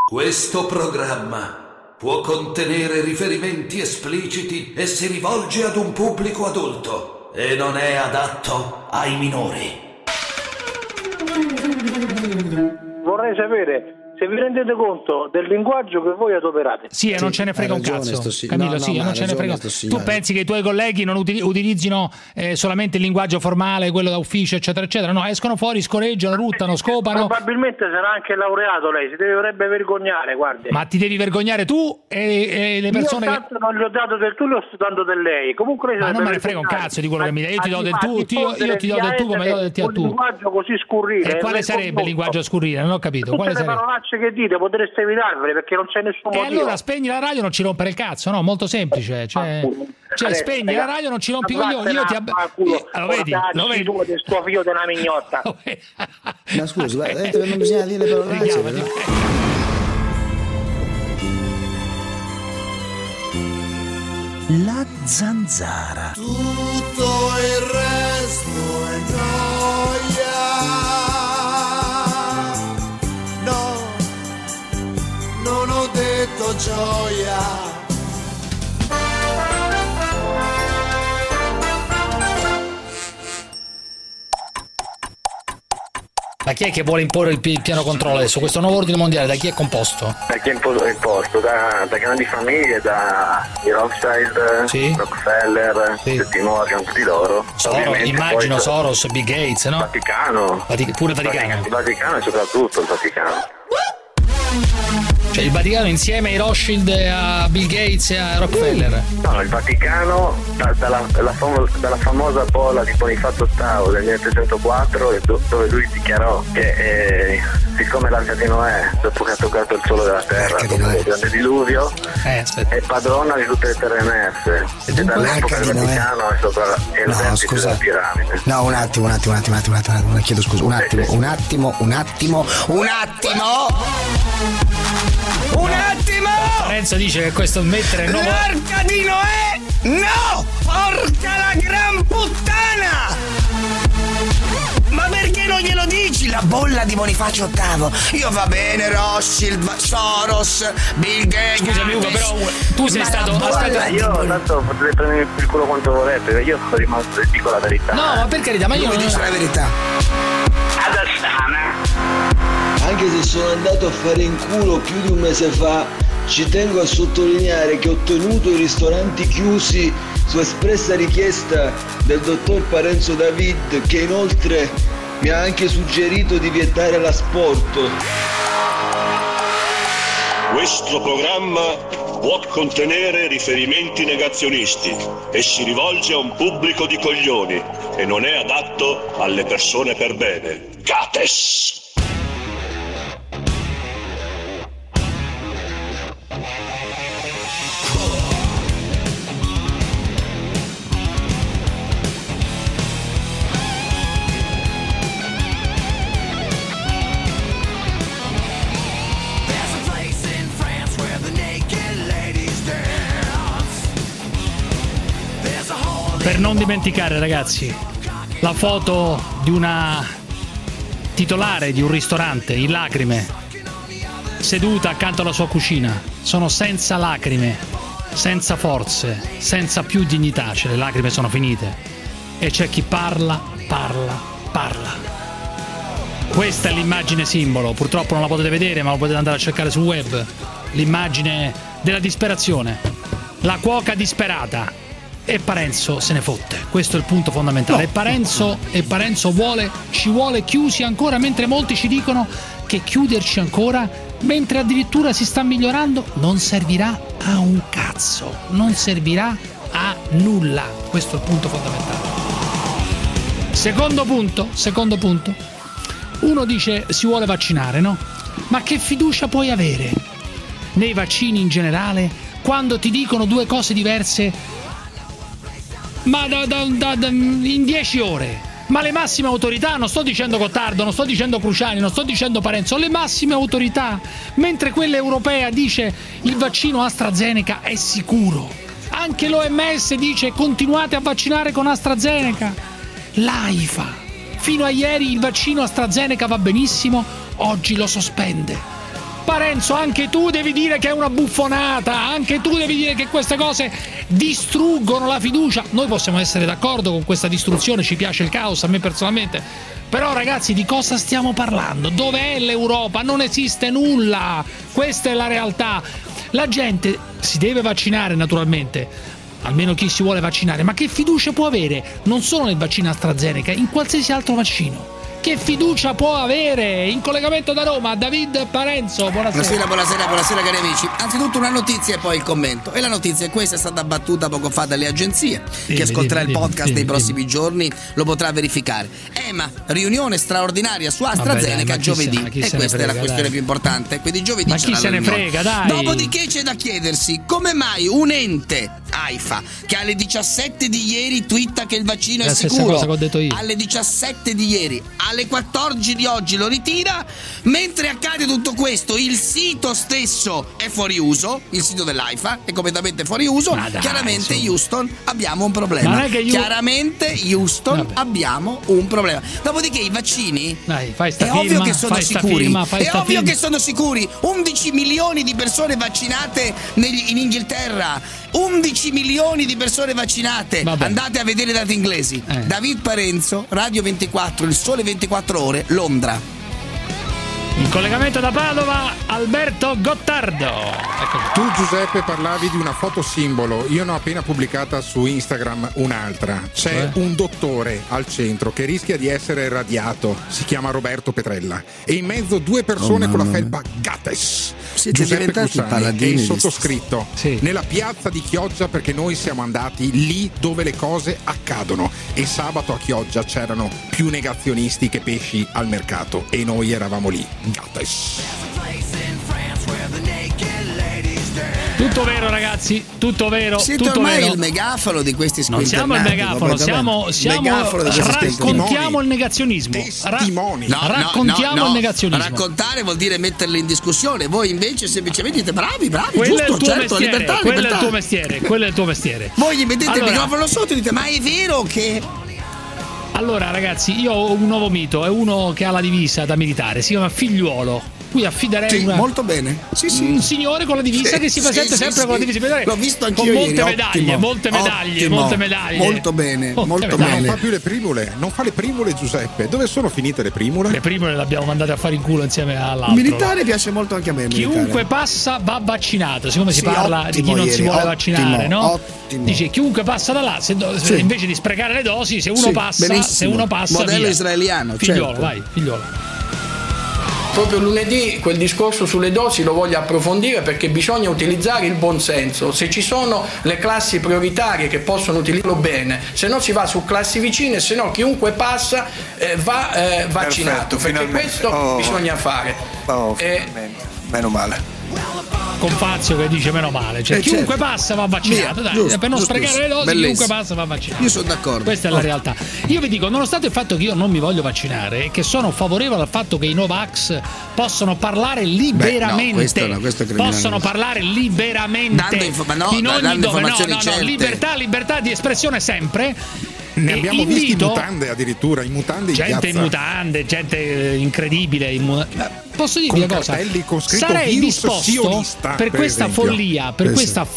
Questo programma può contenere riferimenti espliciti e si rivolge ad un pubblico adulto e non è adatto ai minori. Vorrei sapere se vi rendete conto del linguaggio che voi adoperate. Sì, non ce ne frega un cazzo. Camillo, non ce ne frega. Tu pensi che i tuoi colleghi non utilizzino solamente il linguaggio formale, quello da ufficio, eccetera, eccetera? No, escono fuori, scoreggiano, ruttano, scopano. Probabilmente sarà anche laureato lei, si dovrebbe vergognare, guardi. Ma ti devi vergognare tu e le persone. Io tanto non gli ho dato del tu, lo sto dando del lei. Comunque lei. Ma non me ne frega un cazzo di quello che mi dai. Io ti do del tu, io ti do del tu come do del ti a tu. Un linguaggio così scurrile. E quale sarebbe il linguaggio scurrile? Non ho capito. Quale sarebbe? Che dite, potreste evitarvele perché non c'è nessun motivo. E allora spegni la radio, non ci rompere il cazzo, no? Molto semplice. Cioè spegni la radio, non ci rompi i coglioni. Io ti lo vedi tu del tuo figlio della mignotta. Ma scusa, non bisogna dire le parole. La zanzara. Tutto il resto è noia. Non ho detto gioia. Ma chi è che vuole imporre il piano controllo adesso? Questo nuovo ordine mondiale da chi è composto? Da chi è imposto? Da grandi famiglie, da Rothschild, sì. Rockefeller, sì. Morgan, tutti loro. Immagino poi, Soros, Bill Gates, no? Vaticano. Pure Vaticano. Il Vaticano e soprattutto il Vaticano. Cioè il Vaticano insieme ai Rothschild, a Bill Gates e a Rockefeller. No, il Vaticano dalla famosa bolla di Bonifacio VIII del 1704, dove lui dichiarò che siccome l'arca di Noè, dopo che ha toccato il suolo della terra come il grande diluvio, è padrona di tutte le terre emerse, e dall'epoca il Vaticano è sopra il vertice della piramide. No, un attimo, chiedo scusa, un attimo. Lorenzo dice che questo mettere il nuovo... L'arca di Noè! No! Porca la gran puttana! Ma perché non glielo dici? La bolla di Bonifacio VIII. Io va bene, Rothschild, Soros, Bill Gates. Scusami Ugo, però tu sei stato... Aspetta, io tanto potete prendermi per il culo quanto volete, io sono rimasto e dico la verità. No, ma per carità, ma io non dico la verità. Ad Astana. Anche se sono andato a fare in culo più di un mese fa, ci tengo a sottolineare che ho tenuto i ristoranti chiusi su espressa richiesta del dottor Parenzo David, che inoltre mi ha anche suggerito di vietare l'asporto. Questo programma può contenere riferimenti negazionisti e si rivolge a un pubblico di coglioni e non è adatto alle persone per bene. Gates! Per non dimenticare, ragazzi, la foto di una titolare di un ristorante in lacrime, seduta accanto alla sua cucina. Sono senza lacrime, senza forze, senza più dignità, cioè le lacrime sono finite. E c'è chi parla. Questa è l'immagine simbolo, purtroppo non la potete vedere, ma lo potete andare a cercare sul web. L'immagine della disperazione, la cuoca disperata. E Parenzo se ne fotte, questo è il punto fondamentale. No. E Parenzo ci vuole chiusi ancora, mentre molti ci dicono che chiuderci ancora, mentre addirittura si sta migliorando, non servirà a un cazzo, non servirà a nulla. Questo è il punto fondamentale. Secondo punto, uno dice si vuole vaccinare, no? Ma che fiducia puoi avere nei vaccini in generale quando ti dicono due cose diverse? Ma in 10 ore. Ma le massime autorità, non sto dicendo Gottardo, non sto dicendo Cruciani, non sto dicendo Parenzo, le massime autorità, mentre quella europea dice il vaccino AstraZeneca è sicuro. Anche l'OMS dice continuate a vaccinare con AstraZeneca. L'AIFA, fino a ieri il vaccino AstraZeneca va benissimo, oggi lo sospende. Parenzo, anche tu devi dire che è una buffonata, anche tu devi dire che queste cose distruggono la fiducia. Noi possiamo essere d'accordo con questa distruzione, ci piace il caos, a me personalmente, però ragazzi, di cosa stiamo parlando? Dov'è l'Europa? Non esiste nulla, questa è la realtà. La gente si deve vaccinare naturalmente, almeno chi si vuole vaccinare, ma che fiducia può avere non solo nel vaccino AstraZeneca, in qualsiasi altro vaccino? Che fiducia può avere? In collegamento da Roma, David Parenzo, buonasera. Buonasera cari amici. Anzitutto una notizia e poi il commento. E la notizia è questa, è stata battuta poco fa dalle agenzie. Chi ascolterà il podcast nei prossimi giorni lo potrà verificare. EMA, riunione straordinaria su AstraZeneca giovedì. E questa è la questione più importante. Quindi giovedì ma chi se ne frega, dai. Dopodiché c'è da chiedersi come mai un ente AIFA che alle 17 di ieri twitta che il vaccino è sicuro, cosa che ho detto io. alle 17 di ieri, alle 14 di oggi lo ritira, mentre accade tutto questo il sito stesso è fuori uso, il sito dell'AIFA è completamente fuori uso. Chiaramente Houston abbiamo un problema. Chiaramente Houston abbiamo un problema. Dopodiché i vaccini ovvio che sono sicuri. È ovvio che sono sicuri. 11 milioni di persone vaccinate in Inghilterra. 11 milioni di persone vaccinate. Andate a vedere i dati inglesi. David Parenzo, Radio 24, Il Sole 24 Ore, Londra. In collegamento da Padova, Alberto Gottardo. Tu Giuseppe parlavi di una foto simbolo, io ne ho appena pubblicata su Instagram un'altra. C'è un dottore al centro che rischia di essere radiato, si chiama Roberto Petrella, e in mezzo due persone con la felpa Gates. Siete Giuseppe diventati paladini e il sottoscritto nella piazza di Chioggia, perché noi siamo andati lì dove le cose accadono, e sabato a Chioggia c'erano più negazionisti che pesci al mercato e noi eravamo lì. Gates. Tutto vero ragazzi, tutto vero. Siete tutto ormai vero. il megafono di questi squinternati. Non siamo il megafono, raccontiamo il negazionismo. Raccontiamo il negazionismo. Raccontare vuol dire metterli in discussione. Voi invece semplicemente dite bravi, quello giusto, è il tuo certo, mestiere, libertà. Quello è il tuo mestiere. Voi gli mettete il microfono sotto e dite ma è vero che... Allora ragazzi, io ho un nuovo mito, è uno che ha la divisa da militare, si chiama Figliuolo. Qui affiderei molto bene. un signore con la divisa che si presenta sempre con la divisa militare. L'ho visto anch'io con molte ieri. molte medaglie. Molto bene. Ma non fa più le primule, non fa le primule Giuseppe. Dove sono finite le primule? Le primule le abbiamo mandate a fare in culo insieme all'altro. Il militare piace molto anche a me. Chiunque passa va vaccinato. Siccome si parla di chi non si vuole vaccinare, no? Dice chiunque passa da là, invece di sprecare le dosi, se uno passa, modello via. israeliano. Figliolo, certo. vai, figliolo. Proprio lunedì quel discorso sulle dosi lo voglio approfondire, perché bisogna utilizzare il buonsenso. Se ci sono le classi prioritarie che possono utilizzarlo bene, se no si va su classi vicine, se no chiunque passa va vaccinato. Perfetto, perché questo bisogna fare. Meno male. Con Fazio che dice meno male, cioè chiunque passa va vaccinato, per non sprecare le dosi. Bellissimo. Chiunque passa va vaccinato. Io sono d'accordo. Questa è la realtà. Io vi dico, nonostante il fatto che io non mi voglio vaccinare e che sono favorevole al fatto che i Novax possono parlare liberamente, possono parlare liberamente in ogni dove, libertà di espressione sempre. Ne abbiamo visti in mutande addirittura, in mutande in gente piazza. in mutande, gente incredibile. Posso dirvi una cosa? Sarei disposto per questa follia, per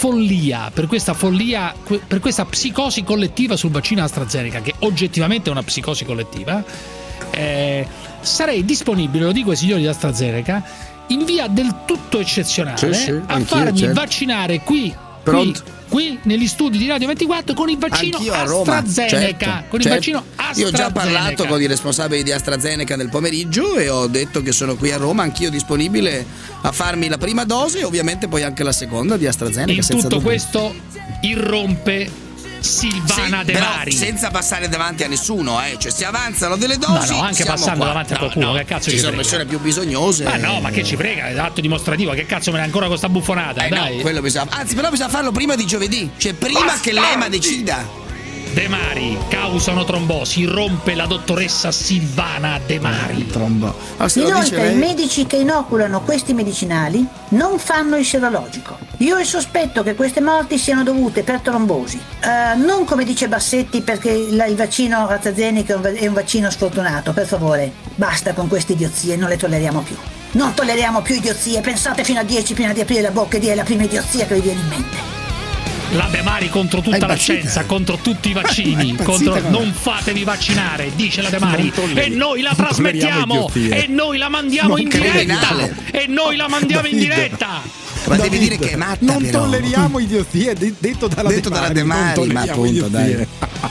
questa psicosi collettiva sul vaccino AstraZeneca, che oggettivamente è una psicosi collettiva. Sarei disponibile, lo dico ai signori di AstraZeneca, in via del tutto eccezionale a farmi vaccinare qui negli studi di Radio 24 con il vaccino AstraZeneca. Il vaccino AstraZeneca. Io ho già parlato con i responsabili di AstraZeneca nel pomeriggio e ho detto che sono qui a Roma, anch'io disponibile a farmi la prima dose e ovviamente poi anche la seconda di AstraZeneca. In tutto questo irrompe Silvana De Mari, senza passare davanti a nessuno, cioè se avanzano delle dosi, anche passando davanti a qualcuno, che cazzo ci sono persone più bisognose. Ma che ci frega, è atto dimostrativo, che cazzo me ne ancora con sta buffonata, dai. No, quello però bisogna farlo prima di giovedì, cioè prima che l'EMA decida. De Mari, causano trombosi, rompe la dottoressa Silvana De Mari. Inoltre i medici che inoculano questi medicinali non fanno il serologico. Io ho il sospetto che queste morti siano dovute per trombosi, non come dice Bassetti perché il vaccino AstraZeneca è un vaccino sfortunato. Per favore, basta con queste idiozie, non le tolleriamo più. Non tolleriamo più idiozie, pensate fino a 10 prima di aprire la bocca e dire la prima idiozia che vi viene in mente. La De Mari contro tutta la scienza, contro tutti i vaccini, contro non fatevi vaccinare, dice la De Mari, e noi la trasmettiamo, e noi la mandiamo in diretta, e noi la mandiamo in diretta. Ma devi dire che è matta, non però. tolleriamo idiozie, detto dalla De Mari, ma appunto, dai.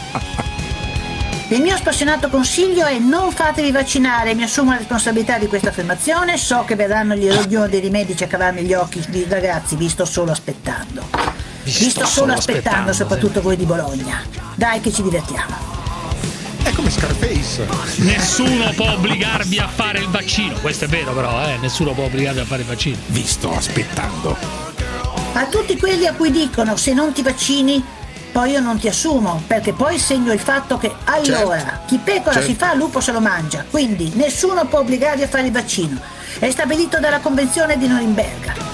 Il mio spassionato consiglio è: non fatevi vaccinare. Mi assumo la responsabilità di questa affermazione. So che verranno gli eroglioni dei medici a cavarmi gli occhi. Ragazzi, vi sto solo aspettando. Vi sto solo aspettando, soprattutto voi di Bologna. Dai che ci divertiamo. È come Scarface. Nessuno può obbligarvi a fare il vaccino. Questo è vero, però, nessuno può obbligarvi a fare il vaccino. Vi sto aspettando. A tutti quelli a cui dicono: se non ti vaccini poi io non ti assumo, perché poi segno il fatto che allora chi pecora si fa, lupo se lo mangia. Quindi nessuno può obbligarvi a fare il vaccino. È stabilito dalla Convenzione di Norimberga.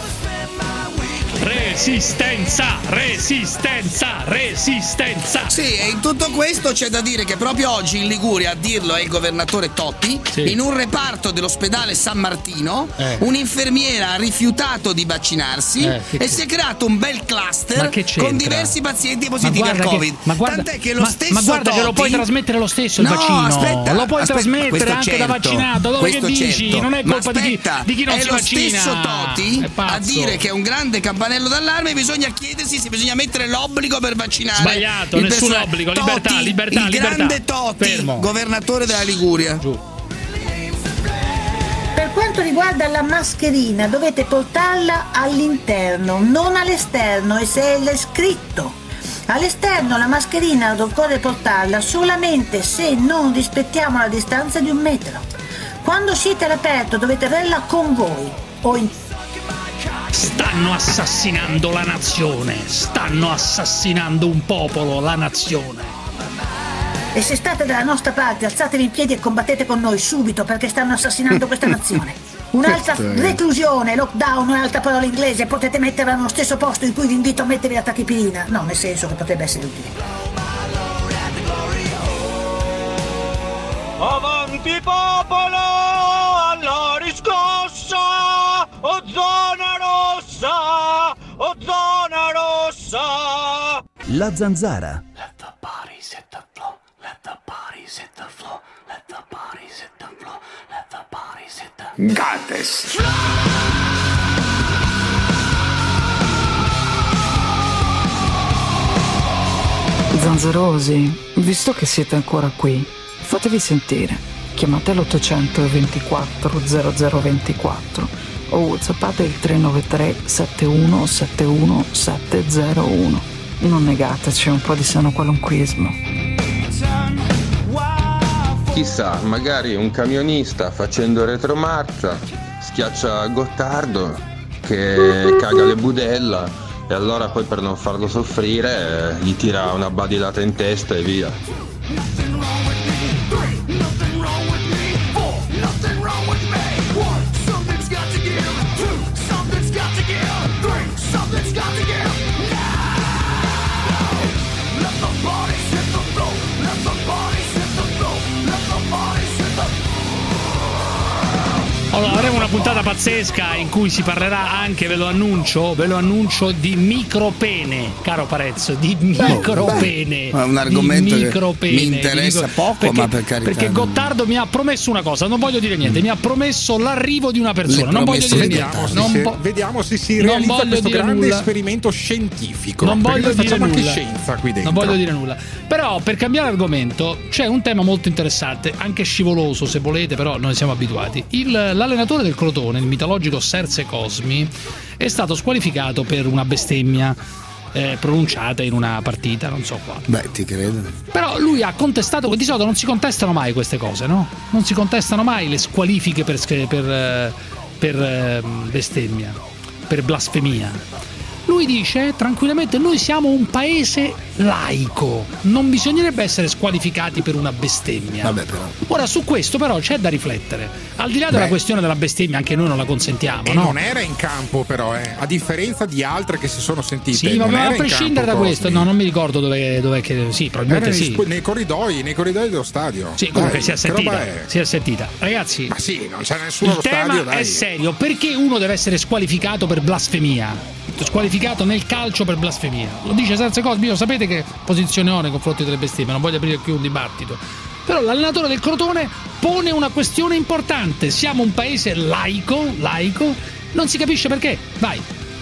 Resistenza, resistenza, resistenza. Sì, e in tutto questo c'è da dire che proprio oggi in Liguria, a dirlo è il governatore Totti, in un reparto dell'ospedale San Martino, un'infermiera ha rifiutato di vaccinarsi e si è creato un bel cluster con diversi pazienti positivi al Covid. Tant'è che lo stesso ma guarda Totti, che lo puoi trasmettere lo stesso il vaccino. Aspetta, lo puoi trasmettere anche da vaccinato. Dove che dici? Non è colpa di chi non si vaccina. È lo stesso Totti a dire che è un grande campanello d'allarme, bisogna chiedersi se bisogna mettere l'obbligo per vaccinare. Sbagliato, nessun obbligo, Totti, libertà. Il grande Totti, governatore della Liguria. Per quanto riguarda la mascherina, dovete portarla all'interno, non all'esterno, e se è scritto. All'esterno la mascherina occorre portarla solamente se non rispettiamo la distanza di 1 metro. Quando siete all'aperto dovete averla con voi o in... Stanno assassinando la nazione, stanno assassinando un popolo, la nazione. E se state dalla nostra parte, alzatevi in piedi e combattete con noi subito, perché stanno assassinando questa nazione. Un'altra reclusione, lockdown, un'altra parola inglese, potete metterla nello stesso posto in cui vi invito a mettervi la tachipirina. No, nel senso che potrebbe essere utile. Avanti popolo, alla riscossa, o zona rossa, o zona rossa. La Zanzara. Let the bodies hit the floor, let the bodies hit the floor, let the bodies hit the floor, let the bodies hit the... Gates. Zanzerosi, visto che siete ancora qui, fatevi sentire. Chiamate l'824 0024 o whatsappate il 393 7171 701. Non negateci un po' di sano qualunquismo. Chissà, magari un camionista facendo retromarcia schiaccia Gottardo che caga le budella e allora poi per non farlo soffrire gli tira una badilata in testa e via. Allora, avremo una puntata pazzesca in cui si parlerà anche, ve lo annuncio, di micropene, caro Parezzo, di micropene. È un argomento che mi interessa poco, perché, ma per carità. Perché Gottardo mi ha promesso una cosa, non voglio dire niente, mi ha promesso l'arrivo di una persona, non voglio dire niente. Vediamo se si realizza questo grande esperimento scientifico. Non voglio dire facciamo nulla. Anche scienza qui dentro. Non voglio dire nulla. Però, per cambiare argomento, c'è un tema molto interessante, anche scivoloso se volete, però noi siamo abituati. L'allenatore del Crotone, il mitologico Serse Cosmi, è stato squalificato per una bestemmia pronunciata in una partita, non so quale. Beh, ti credo. Però lui ha contestato, di solito non si contestano mai queste cose, no? Non si contestano mai le squalifiche per bestemmia, per blasfemia. Lui dice tranquillamente: noi siamo un paese laico, non bisognerebbe essere squalificati per una bestemmia. Vabbè, però. Ora, su questo però c'è da riflettere. Al di là della questione della bestemmia, anche noi non la consentiamo, e no? non era in campo però, a differenza di altre che si sono sentite. Sì, ma a prescindere da questo, no, non mi ricordo dov'è che sì, probabilmente sì. Nei corridoi dello stadio. Sì, comunque si è sentita. Ragazzi, ma sì, non c'è nessuno allo stadio, stadio, dai. È serio, perché uno deve essere squalificato per blasfemia? Squalificato nel calcio per blasfemia. Lo dice senza cose, sapete che posizione ho nei confronti delle bestemmie, non voglio aprire qui un dibattito. Però l'allenatore del Crotone pone una questione importante. Siamo un paese laico, non si capisce perché. Vai.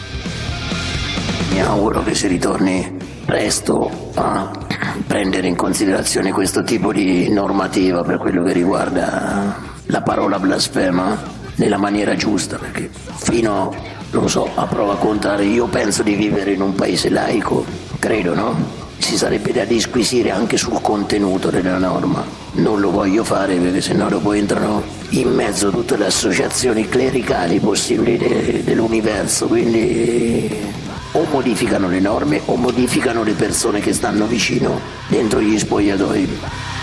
Mi auguro che si ritorni presto a prendere in considerazione questo tipo di normativa per quello che riguarda la parola blasfema nella maniera giusta, perché fino, non so, a prova contraria, io penso di vivere in un paese laico, credo, no? Ci sarebbe da disquisire anche sul contenuto della norma. Non lo voglio fare perché sennò dopo entrano in mezzo tutte le associazioni clericali possibili dell'universo, quindi o modificano le norme o modificano le persone che stanno vicino dentro gli spogliatoi.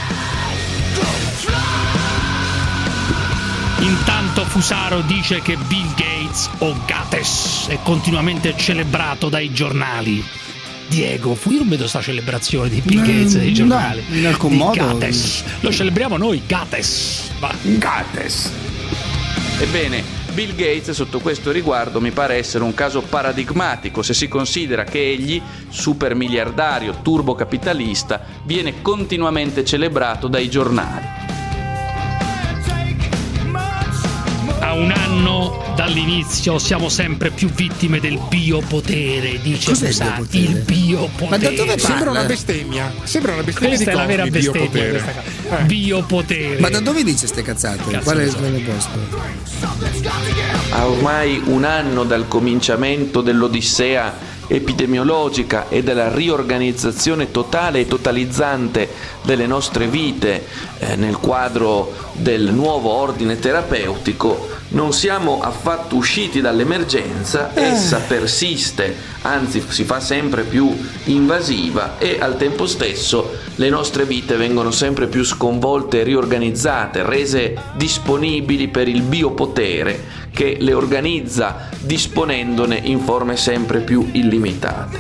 Intanto Fusaro dice che Bill Gates o Gates è continuamente celebrato dai giornali. Diego, io non vedo sta celebrazione di Bill Gates dei giornali. No, in alcun modo. Gates. Lo celebriamo noi, Gates. Gates. Ebbene, Bill Gates sotto questo riguardo mi pare essere un caso paradigmatico se si considera che egli, super miliardario, turbocapitalista, viene continuamente celebrato dai giornali. A un anno dall'inizio siamo sempre più vittime del biopotere, dice Fusaro. Il biopotere. Ma da dove sembra una bestemmia? Sembra una bestemmia. Questa di è la vera bestemmia. biopotere. Biopotere. Ma da dove dice ste cazzate? Qual è il posto? A ormai un anno dal cominciamento dell'odissea epidemiologica e della riorganizzazione totale e totalizzante delle nostre vite nel quadro del nuovo ordine terapeutico, non siamo affatto usciti dall'emergenza. Essa persiste, anzi si fa sempre più invasiva, e al tempo stesso le nostre vite vengono sempre più sconvolte, riorganizzate, rese disponibili per il biopotere che le organizza disponendone in forme sempre più illimitate.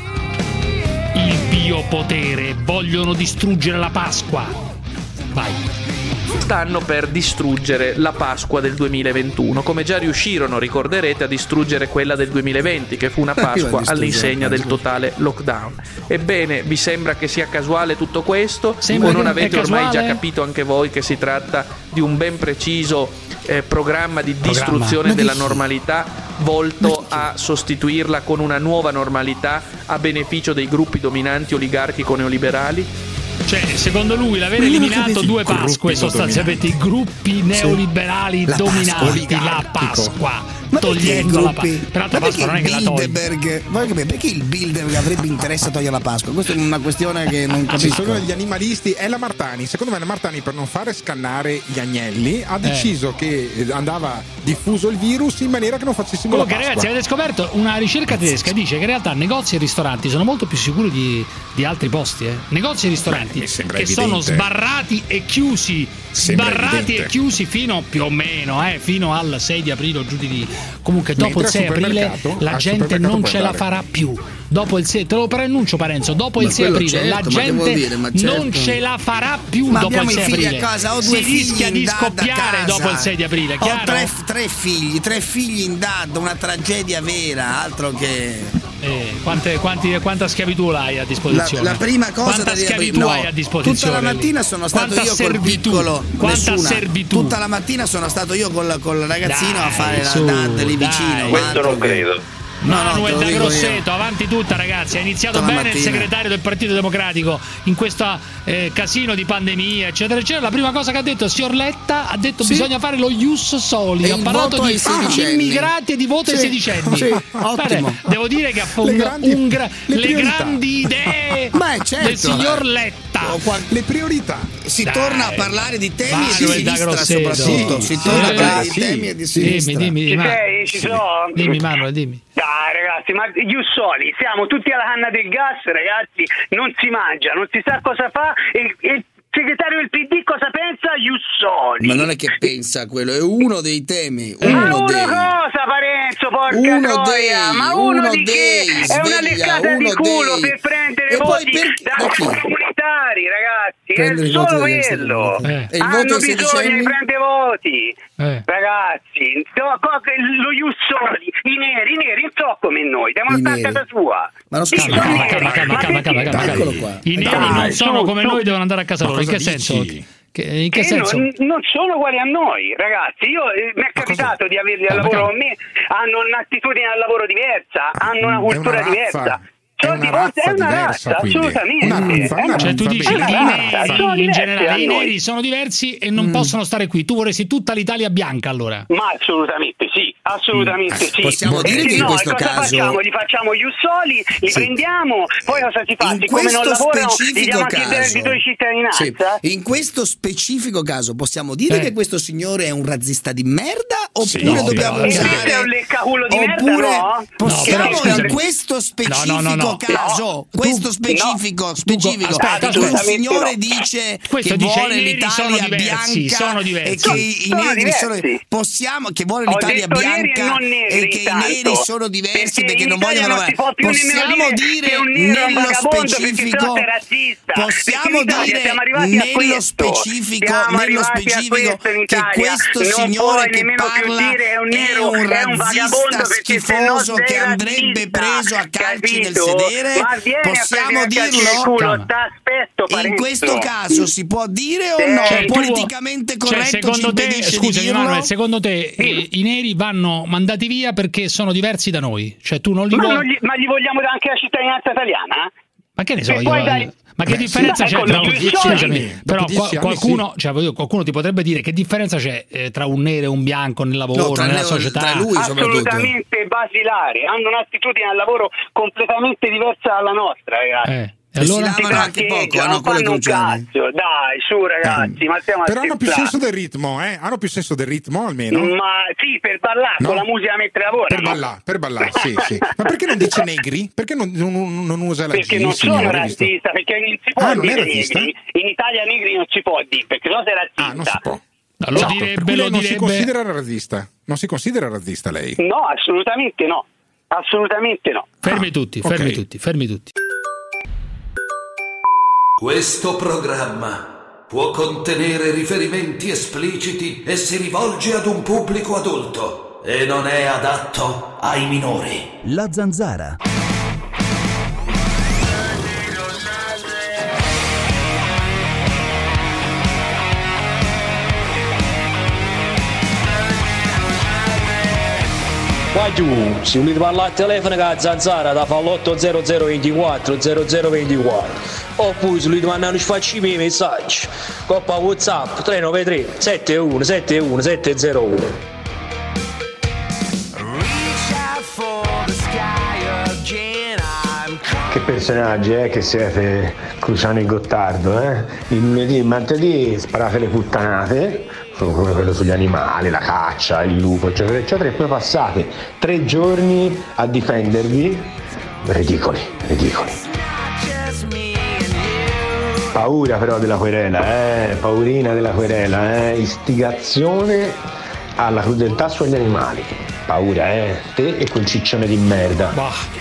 Il biopotere, vogliono distruggere la Pasqua. Vai. Stanno per distruggere la Pasqua del 2021, come già riuscirono, ricorderete, a distruggere quella del 2020, che fu una Pasqua all'insegna del totale lockdown. Ebbene, vi sembra che sia casuale tutto questo? O non avete ormai già capito anche voi che si tratta di un ben preciso programma di distruzione della normalità, volto a sostituirla con una nuova normalità a beneficio dei gruppi dominanti oligarchico-neoliberali? Cioè, secondo lui l'aver eliminato due Pasque, sostanzialmente i gruppi neoliberali dominanti, la Pasqua, togliendo la Pasqua. Peraltro la Pasqua non è che la toglie. Perché il Bilderberg avrebbe interesse a togliere la Pasqua? Questa è una questione che non capisco. Ci sono gli animalisti, è la Martani. Secondo me la Martani, per non fare scannare gli agnelli, ha deciso che andava diffuso il virus in maniera che non facessimo la Pasqua. Ragazzi, avete scoperto una ricerca tedesca che dice che in realtà negozi e ristoranti sono molto più sicuri di altri posti. Negozi e ristoranti che sono sbarrati e chiusi. E chiusi fino più o meno fino al 6 di aprile o giù di comunque dopo il 6 aprile la gente non ce la farà più. Dopo il 6, te lo preannuncio Parenzo, dopo il 6 aprile la gente non ce la farà più. Dopo il 6 aprile a casa, ho si due rischia di scoppiare dopo il 6 di aprile, chiaro? Ho tre figli in DAD, una tragedia vera, altro che quanta schiavitù hai a disposizione? La prima cosa quanta schiavitù hai a disposizione? Tutta la mattina sono stato io col piccolo. Quanta servitù? Tutta la mattina sono stato io col ragazzino a fare la DAD lì vicino. Questo non credo. Manuel da Grosseto, avanti tutta ragazzi, ha iniziato bene il segretario del Partito Democratico in questo casino di pandemia eccetera eccetera. La prima cosa che ha detto il signor Letta, ha detto bisogna fare lo ius soli, ha parlato di immigrati e di voto ai sedicenni. Ottimo. Devo dire che affonda le grandi idee del signor Letta. Le priorità. Si torna a parlare di temi e di sinistra soprattutto. Si torna a parlare di temi e di sinistra. Dimmi, Ci sono. Dimmi Manuel, dimmi. Dai ragazzi, ma gli ussoli, siamo tutti alla canna del gas ragazzi, non si mangia, non si sa cosa fa e segretario del PD cosa pensa Jussoli. Ma non è che pensa quello, è uno dei temi. Cosa Parenzo, porca troia? Ma uno di che? È una leccata di culo per prendere voti da comunitari, ragazzi. È solo quello. E il voto hanno bisogno di prendere voti. Ragazzi, lo Jussoli, i neri non so come noi, devono stare a casa sua. Ma non calma. I neri non sono come noi, devono andare a casa loro. In che senso? In che senso? Non sono uguali a noi, ragazzi. Mi è capitato di averli al lavoro con me, hanno un'attitudine al lavoro diversa, hanno una cultura diversa. È una razza diversa, assolutamente. Cioè tu dici in generale i neri sono diversi e non possono stare qui. Tu vorresti tutta l'Italia bianca allora? Ma assolutamente sì, sì. Possiamo dire che in questo caso li facciamo Jussoli, li prendiamo, poi cosa si fa? Siccome non lavorano, gli diamo anche il reddito di cittadinanza? In questo specifico caso possiamo dire che questo signore è un razzista di merda oppure dobbiamo usare è un leccaculo di merda, no? Possiamo in questo specifico caso, questo specifico il signore dice che vuole l'Italia bianca e che i neri sono che vuole l'Italia bianca e che i neri sono diversi perché non vogliono lavorare. Possiamo dire nello specifico che questo signore che parla è un razzista schifoso che andrebbe preso a calci nel sedere. Possiamo dirlo? In questo caso si può dire o no? Politicamente corretto ci impedisce di dirlo? Manuel, secondo te i neri vanno mandati via perché sono diversi da noi? Cioè tu non li vuoi... Ma gli vogliamo dare anche la cittadinanza italiana? Ma che ne so io? Ma che differenza c'è tra però qualcuno ti potrebbe dire che differenza c'è tra un nero e un bianco nel lavoro, nella società? Tra lui assolutamente basilare, hanno un'attitudine al lavoro completamente diversa dalla nostra, ragazzi. Allora si lavano anche poco, hanno quello cruciale. Dai, su ragazzi, ma stiamo però hanno più senso del ritmo, hanno più senso del ritmo almeno. Ma sì, per ballare con la musica mentre lavora. Per ballare, sì. Ma perché non dice negri? Perché non usa la perché non sono razzista, perché non si può dire negri. In Italia negri non si può dire, perché no sei razzista. Non si può. Lo direbbe. Non si considera razzista. Non si considera razzista lei? No, assolutamente no. Fermi tutti. Questo programma può contenere riferimenti espliciti e si rivolge ad un pubblico adulto e non è adatto ai minori. La Zanzara. Qua giù, se volete parlare al telefono con la Zanzara da fa l'80024 0024 oppure se volete mandare un sfacci messaggi coppa WhatsApp 393 71 71 701. Che personaggi che siete, Cruciano e Gottardo, Il lunedì e il martedì sparate le puttanate, come quello sugli animali, la caccia, il lupo, eccetera, eccetera, e poi passate 3 giorni a difendervi, ridicoli. Paura però della querela, paurina della querela, istigazione alla crudeltà sugli animali, paura, te e quel ciccione di merda. Bah.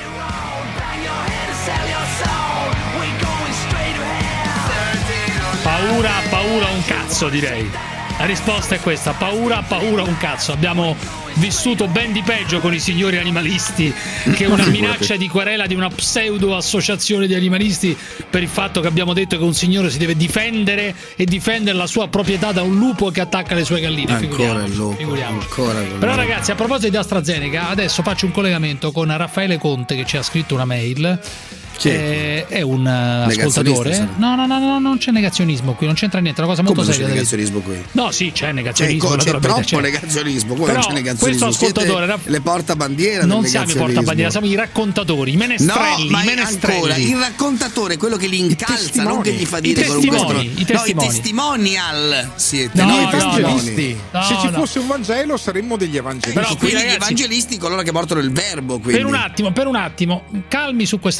Paura un cazzo, direi. La risposta è questa: paura un cazzo. Abbiamo vissuto ben di peggio con i signori animalisti che una minaccia di querela di una pseudo associazione di animalisti per il fatto che abbiamo detto che un signore si deve difendere e difendere la sua proprietà da un lupo che attacca le sue galline. Figuriamoci. Però ragazzi, a proposito di AstraZeneca, adesso faccio un collegamento con Raffaele Conte che ci ha scritto una mail. È un ascoltatore. No, non c'è negazionismo qui, non c'entra niente, è una cosa molto seria. C'è negazionismo qui? No, sì, c'è negazionismo. C'è troppo negazionismo. Come non c'è negazionismo? Questo ascoltatore le portabandiera. Non siamo i portabandiera, siamo i raccontatori, i menestrelli. No, ma ancora il raccontatore, quello che li incalza, non che gli fa dire i testimonial siete. I evangelisti. Se ci fosse un Vangelo saremmo degli evangelisti. Però quindi gli evangelisti coloro che portano il verbo. Per un attimo, calmi su questa questione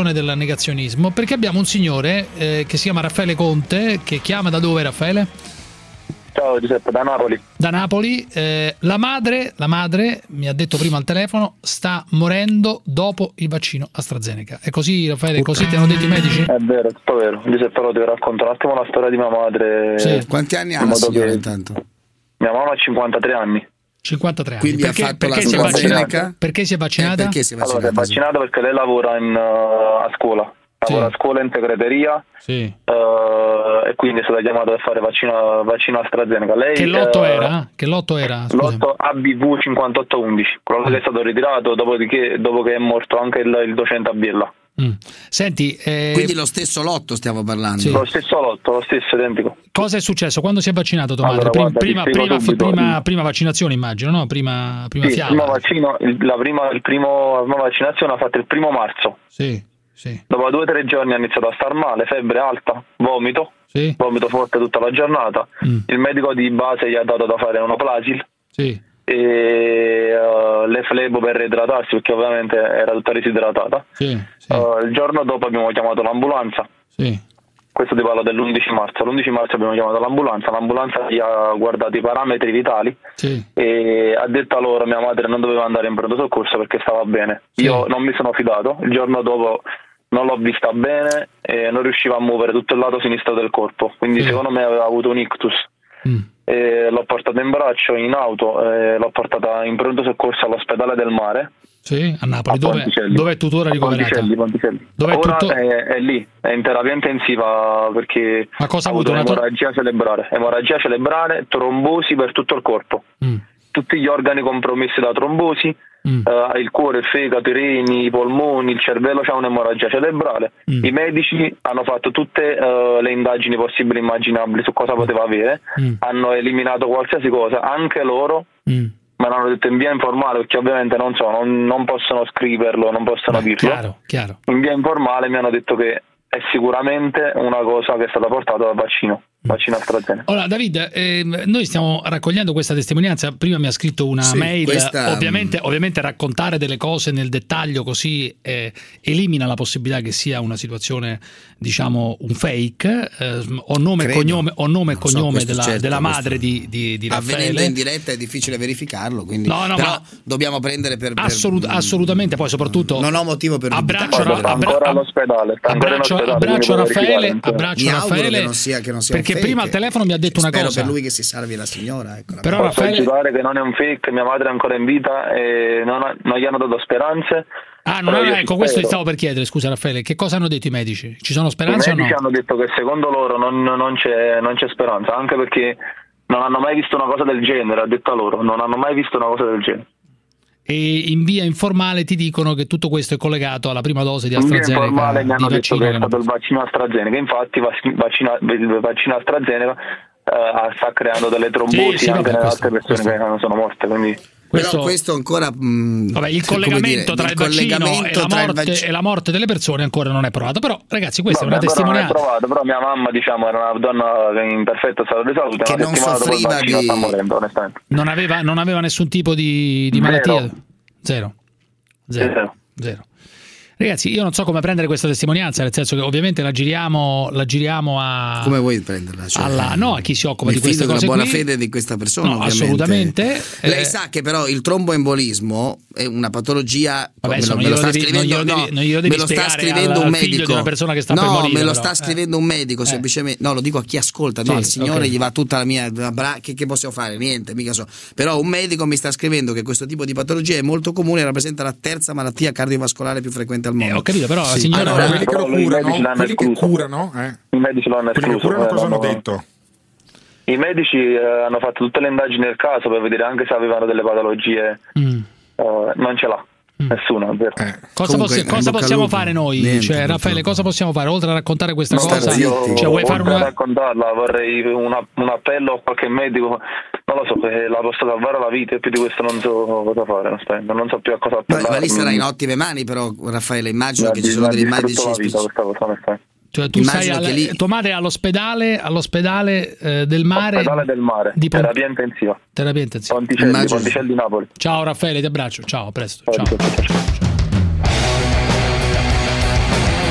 questione del negazionismo, perché abbiamo un signore che si chiama Raffaele Conte, che chiama da dove, Raffaele? Ciao Giuseppe, da Napoli. Da Napoli. La madre mi ha detto prima al telefono, sta morendo dopo il vaccino AstraZeneca. È così, Raffaele? Così ti hanno detto i medici? È vero, è tutto vero. Giuseppe, ti racconto un attimo la storia di mia madre. Sì. Quanti anni ha la signora intanto? Mia mamma ha 53 anni. 53 anni. Quindi perché, ha fatto perché la AstraZeneca? Perché si è vaccinata? Allora, si è vaccinata perché lei lavora a scuola. Lavora a scuola in segreteria. Sì. E quindi è stata chiamata per fare vaccino AstraZeneca. Lei, che lotto era? Che lotto era? Lotto ABV 5811, quello che è stato ritirato dopo che è morto anche il docente a Biella. Senti, quindi lo stesso lotto stiamo parlando? Sì. Lo stesso lotto, lo stesso identico. Cosa è successo? Quando si è vaccinato tua madre? Allora, Prima vaccinazione, immagino, no? Prima sì, fiaba. Prima vaccino, la prima vaccinazione l'ha fatta il 1 marzo. Sì. Dopo 2 o 3 giorni ha iniziato a star male, febbre alta, vomito, vomito forte tutta la giornata. Il medico di base gli ha dato da fare una Plasil e le flebo per reidratarsi, perché ovviamente era tutta disidratata. Il giorno dopo abbiamo chiamato l'ambulanza. Questo ti parlo dell'11 marzo. L'11 marzo abbiamo chiamato l'ambulanza gli ha guardato i parametri vitali e ha detto a loro mia madre non doveva andare in pronto soccorso perché stava bene. Io non mi sono fidato, il giorno dopo non l'ho vista bene e non riusciva a muovere tutto il lato sinistro del corpo, quindi secondo me aveva avuto un ictus. L'ho portata in braccio in auto, l'ho portata in pronto soccorso all'ospedale del Mare. Sì, a Napoli. Dove è tuttora ricoverata? Ponticelli. Ora è lì, è in terapia intensiva perché ha avuto un'emorragia cerebrale, trombosi per tutto il corpo. Tutti gli organi compromessi da trombosi, il cuore, il fegato, i reni, i polmoni, il cervello, c'ha un'emorragia cerebrale. I medici hanno fatto tutte le indagini possibili e immaginabili su cosa poteva avere, hanno eliminato qualsiasi cosa, anche loro. Me l'hanno detto in via informale perché ovviamente non possono scriverlo, non possono dirlo. Chiaro. In via informale mi hanno detto che è sicuramente una cosa che è stata portata dal vaccino AstraZeneca. Ora David, noi stiamo raccogliendo questa testimonianza. Prima mi ha scritto una mail. Ovviamente raccontare delle cose nel dettaglio così elimina la possibilità che sia una situazione, diciamo, un fake. Ho nome e cognome della madre di Raffaele. Avvenendo in diretta è difficile verificarlo, quindi però dobbiamo prendere per assolutamente. Poi soprattutto non ho motivo per abbraccio all'ospedale. Abbraccio Raffaele, che non sia perché fake. Prima al telefono mi ha detto una cosa. Spero per lui che si salvi la signora. Però Raffaele, giurare che non è un fake, mia madre è ancora in vita e non gli hanno dato speranze. Ecco, questo ti stavo per chiedere, scusa Raffaele, che cosa hanno detto i medici? Ci sono speranze o no? I medici hanno detto che secondo loro non c'è speranza, anche perché non hanno mai visto una cosa del genere, ha detto a loro, non hanno mai visto una cosa del genere. E in via informale ti dicono che tutto questo è collegato alla prima dose di AstraZeneca. In via informale mi hanno detto che è stato il vaccino AstraZeneca, infatti il vaccino AstraZeneca sta creando delle trombosi anche nelle altre persone che non sono morte, quindi... Però questo ancora il collegamento tra il vaccino e la morte delle persone ancora non è provato, però ragazzi questa è una testimonianza. Non è provato, però mia mamma era una donna in perfetto stato di salute, che non soffriva sta morendo, onestamente. Non aveva nessun tipo di malattia? Zero. Ragazzi, io non so come prendere questa testimonianza, nel senso che ovviamente la giriamo a... Come vuoi prenderla? A chi si occupa di queste cose qui. La buona fede di questa persona, ovviamente. Assolutamente. Lei sa che però il tromboembolismo è una patologia... me lo sta scrivendo un medico. Di una persona che sta per morire, me lo sta scrivendo un medico, semplicemente. No, lo dico a chi ascolta. Al signore gli va tutta la mia... Che possiamo fare? Niente, mica so. Però un medico mi sta scrivendo che questo tipo di patologia è molto comune e rappresenta la terza malattia cardiovascolare più frequente al mondo. Ho capito, però la signora... Allora, quelli che curano, i medici lo hanno escluso. Cosa hanno detto? I medici hanno fatto tutte le indagini del caso per vedere anche se avevano delle patologie. Non ce l'ha. Nessuno, vero. Cosa possiamo fare noi? Niente, Raffaele, cosa possiamo fare oltre a raccontare questa cosa? Vuoi fare raccontarla? Vorrei un appello a qualche medico, non lo so, che la possa salvare la vita, e più di questo non so cosa fare, non so più a cosa appellare. Ma lì sarà in ottime mani, però, Raffaele, immagino che ci sono degli medici Cioè tu tua madre è all'ospedale del Mare. Ospedale del Mare, terapia intensiva. Ponticelli di Napoli. Ciao Raffaele, ti abbraccio. Ciao, a presto. Ciao.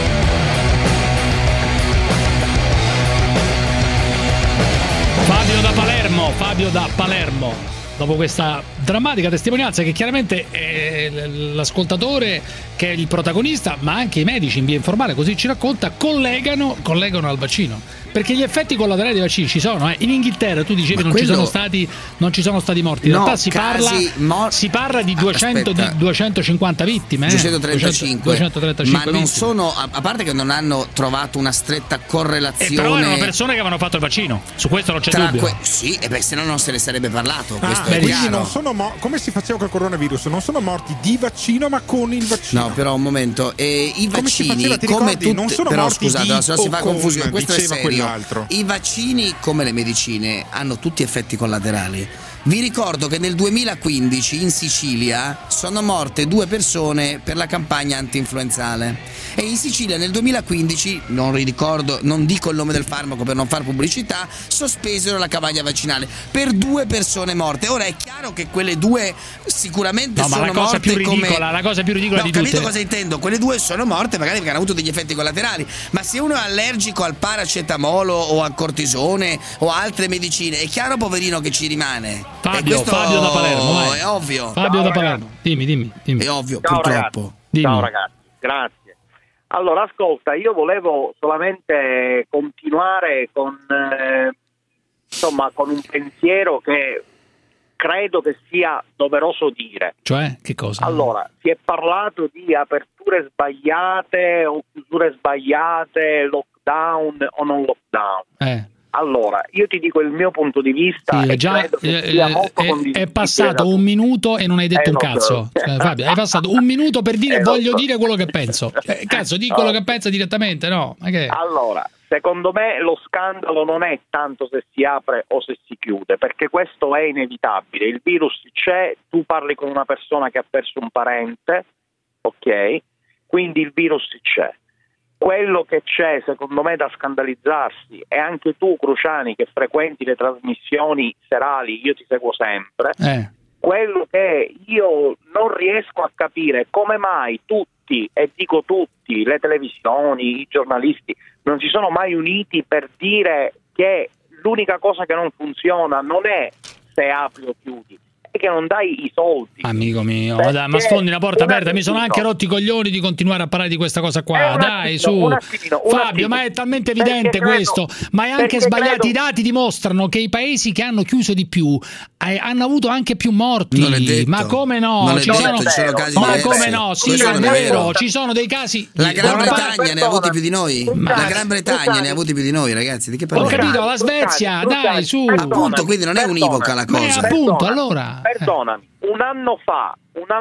Fabio da Palermo, dopo questa drammatica testimonianza che chiaramente l'ascoltatore, che è il protagonista, ma anche i medici in via informale, così ci racconta, collegano al vaccino. Perché gli effetti collaterali dei vaccini ci sono, In Inghilterra tu dicevi non ci sono stati morti. In realtà si parla di 250 vittime. 235 ma non sono, a parte che non hanno trovato una stretta correlazione. Però erano persone che avevano fatto il vaccino. Su questo non c'è dubbio. Sì, se no non se ne sarebbe parlato. Quindi non sono come si faceva col coronavirus, non sono morti di vaccino ma con il vaccino. No, però un momento, i vaccini come tutti, non sono però morti scusate, se no si fa confusione, questo è serio. Altro. I vaccini, come le medicine, hanno tutti effetti collaterali. Vi ricordo che nel 2015 in Sicilia sono morte 2 persone per la campagna anti-influenzale, e in Sicilia nel 2015, non dico il nome del farmaco per non far pubblicità, sospesero la campagna vaccinale per 2 persone morte. Ora è chiaro che quelle 2 sicuramente sono morte la cosa più ridicola di tutte. Ho capito cosa intendo, quelle 2 sono morte magari perché hanno avuto degli effetti collaterali, ma se uno è allergico al paracetamolo o al cortisone o altre medicine, è chiaro, poverino, che ci rimane. Fabio da Palermo, vai. È ovvio. Fabio da Palermo, dimmi. È ovvio, ciao, purtroppo. Ragazzi. Ciao ragazzi, grazie. Allora, ascolta, io volevo solamente continuare con un pensiero che credo che sia doveroso dire. Cioè, che cosa? Allora, si è parlato di aperture sbagliate o chiusure sbagliate, lockdown o non lockdown. Allora, io ti dico il mio punto di vista. Sì, è passato un minuto e non hai detto un cazzo. Fabio, hai passato un minuto per dire voglio dire quello che penso. Cazzo, di quello che pensa direttamente, no? Ma che... Allora, secondo me lo scandalo non è tanto se si apre o se si chiude, perché questo è inevitabile. Il virus c'è, tu parli con una persona che ha perso un parente, ok? Quindi il virus c'è. Quello che c'è, secondo me, da scandalizzarsi, e anche tu, Cruciani, che frequenti le trasmissioni serali, io ti seguo sempre, quello che io non riesco a capire come mai tutti, e dico tutti, le televisioni, i giornalisti, non si sono mai uniti per dire che l'unica cosa che non funziona non è se apri o chiudi, che non dai i soldi. Amico mio, ma sfondi una porta aperta. Mi sono anche rotti i coglioni di continuare a parlare di questa cosa qua. Dai, su Fabio, ma è talmente evidente questo. Ma è anche sbagliato. I dati dimostrano che i paesi che hanno chiuso di più hanno avuto anche più morti. Ma come no? Ci sono casi ma come no? Sì, è vero, ci sono dei casi. La Gran Bretagna ne ha avuti più di noi. La Gran Bretagna ne ha avuti più di noi, ragazzi. Di che parliamo? Ho capito, la Svezia, dai, su. Appunto, quindi non è univoca la cosa. Appunto, allora. Perdonami, un anno fa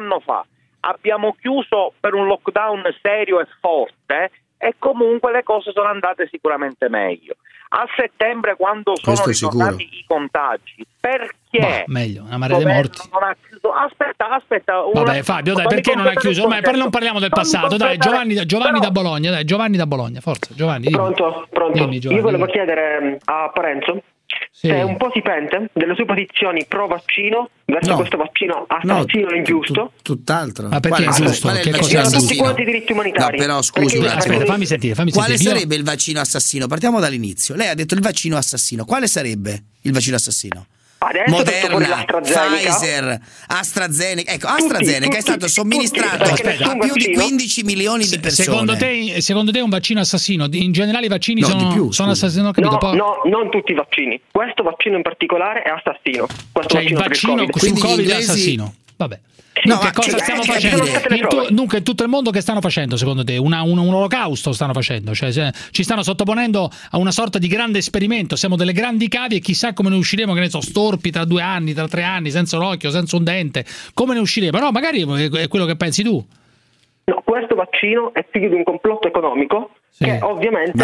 abbiamo chiuso per un lockdown serio e forte, e comunque le cose sono andate sicuramente meglio. A settembre, quando sono ritornati i contagi, perché meglio, una marea di morti. Non ha chiuso? Aspetta. Vabbè, Fabio, dai, perché non ha chiuso? Ormai non parliamo del passato, dai, Giovanni da Bologna, forza, Giovanni. Pronto? Dimmi, Giovanni, io volevo chiedere a Parenzo se è un po' si pente delle sue posizioni pro vaccino verso questo vaccino assassino ingiusto. Tutt'altro. Ma perché è giusto? Che cosa è tutti quanti i diritti umanitari. No, però scusi, aspetta, fammi sentire. Quale sarebbe il vaccino assassino? Partiamo dall'inizio. Lei ha detto il vaccino assassino. Quale sarebbe il vaccino assassino? Adesso Moderna, Pfizer, AstraZeneca. Ecco, AstraZeneca è stato somministrato a più di 15 milioni di persone. Secondo te è un vaccino assassino? In generale i vaccini sono assassini? No, non tutti i vaccini. Questo vaccino in particolare è assassino. Il vaccino sul Covid è assassino. Vabbè. Che cosa stiamo facendo? Dunque, tutto il mondo che stanno facendo, secondo te? Un olocausto stanno facendo? Cioè, ci stanno sottoponendo a una sorta di grande esperimento. Siamo delle grandi cavie e chissà come ne usciremo, che ne so, storpi tra 2 anni, tra 3 anni, senza un occhio, senza un dente. Come ne usciremo? No, magari è quello che pensi tu. No, questo vaccino è figlio di un complotto economico che ovviamente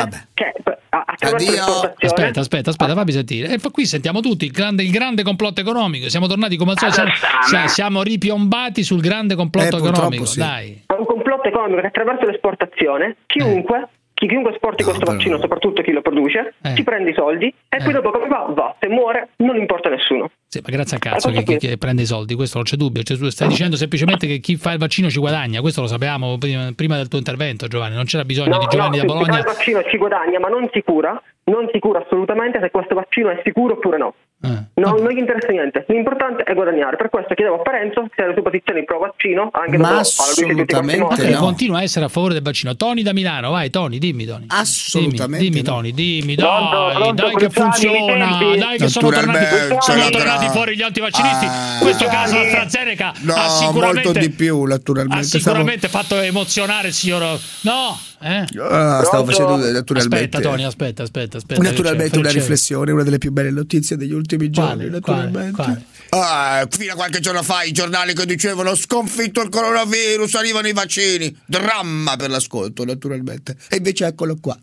attraverso l'esportazione. Aspetta, fammi sentire. E qui sentiamo tutti il grande complotto economico. Siamo tornati come al solito, siamo ripiombati sul grande complotto economico. Sì. Dai. È un complotto economico che attraverso l'esportazione chiunque esporti questo vaccino, soprattutto chi lo produce, ci prende i soldi e poi dopo come va, se muore non importa a nessuno. Sì, ma grazie a cazzo che prende i soldi, questo non c'è dubbio. Cioè, tu stai dicendo semplicemente che chi fa il vaccino ci guadagna, questo lo sapevamo prima del tuo intervento, Giovanni, non c'era bisogno di Giovanni da Bologna. Chi fa il vaccino ci guadagna, ma non si cura assolutamente se questo vaccino è sicuro oppure no. Non gli interessa niente, l'importante è guadagnare. Per questo chiedevo a Parenzo se le sue posizioni pro vaccino, anche dopo assolutamente no. Continua a essere a favore del vaccino. Tony da Milano, vai Tony, dimmi Tony. Assolutamente dimmi Tony, dimmi, dai che funziona, dai che sono tornati fuori gli antivaccinisti. In questo caso AstraZeneca ha sicuramente molto di più, naturalmente. Ha sicuramente fatto emozionare il signor stavo facendo naturalmente. Aspetta Tony, aspetta. Naturalmente una riflessione, una delle più belle notizie degli ultimi giorni, naturalmente. Fino a qualche giorno fa i giornali che dicevano sconfitto il coronavirus, arrivano i vaccini, dramma per l'ascolto, naturalmente. E invece eccolo qua,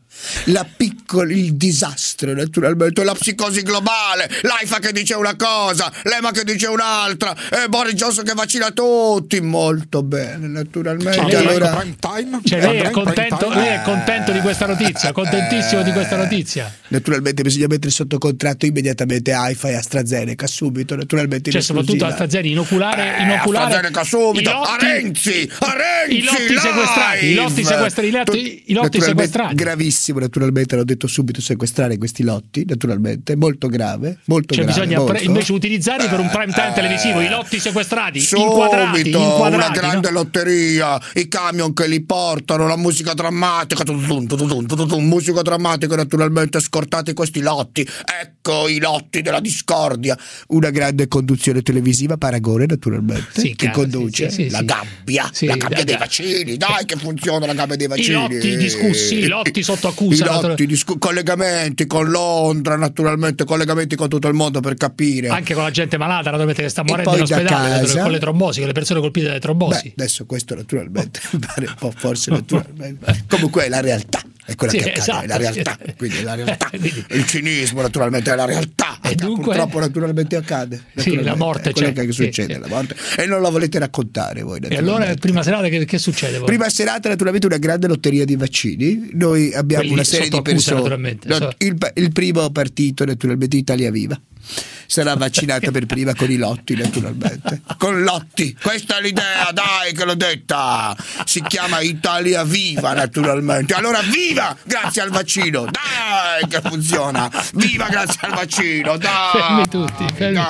il disastro, naturalmente, la psicosi globale, l'AIFA che dice una cosa, l'EMA che dice un'altra, e Boris Johnson che vaccina tutti. Molto bene, naturalmente. Allora, lei è contento di questa notizia, contentissimo di questa notizia. Naturalmente bisogna mettere sotto contratto immediatamente AIFA e AstraZeneca, subito, naturalmente. Soprattutto AstraZeneca, inoculare AstraZeneca subito, a Renzi, i lotti sequestrati. Gravissimo, naturalmente, l'ho detto subito, sequestrare questi lotti, naturalmente, molto grave, molto grave. Bisogna invece utilizzarli per un prime time televisivo, i lotti sequestrati, inquadrati, una no? grande lotteria, i camion che li portano, la musica drammatica, musica drammatica, naturalmente, scortati questi lotti, ecco i lotti della discordia, una grande conduzione televisiva, Paragone, naturalmente, che conduce la gabbia dei vaccini, dai che funziona la gabbia dei vaccini, i lotti discussi, i lotti sotto accusa, collegamenti con Londra, naturalmente, collegamenti con tutto il mondo per capire, anche con la gente malata, naturalmente, che sta morendo in ospedale con le trombosi, con le persone colpite dalle trombosi. Adesso questo naturalmente pare un po' forse naturalmente, comunque è la realtà, è quella che accade, è la realtà, quindi è la realtà. Il cinismo naturalmente è la realtà, e dunque, purtroppo naturalmente accade. La morte è quello che succede, la morte, e non la volete raccontare voi. E allora prima serata che succede? Prima serata naturalmente una grande lotteria di vaccini. Noi abbiamo una serie di persone. Il primo partito naturalmente, Italia Viva, sarà vaccinata per prima con i lotti, naturalmente. Con lotti, questa è l'idea, dai che l'ho detta. Si chiama Italia Viva, naturalmente. Allora viva grazie al vaccino, dai che funziona. Viva grazie al vaccino, dai. Fermi tutti.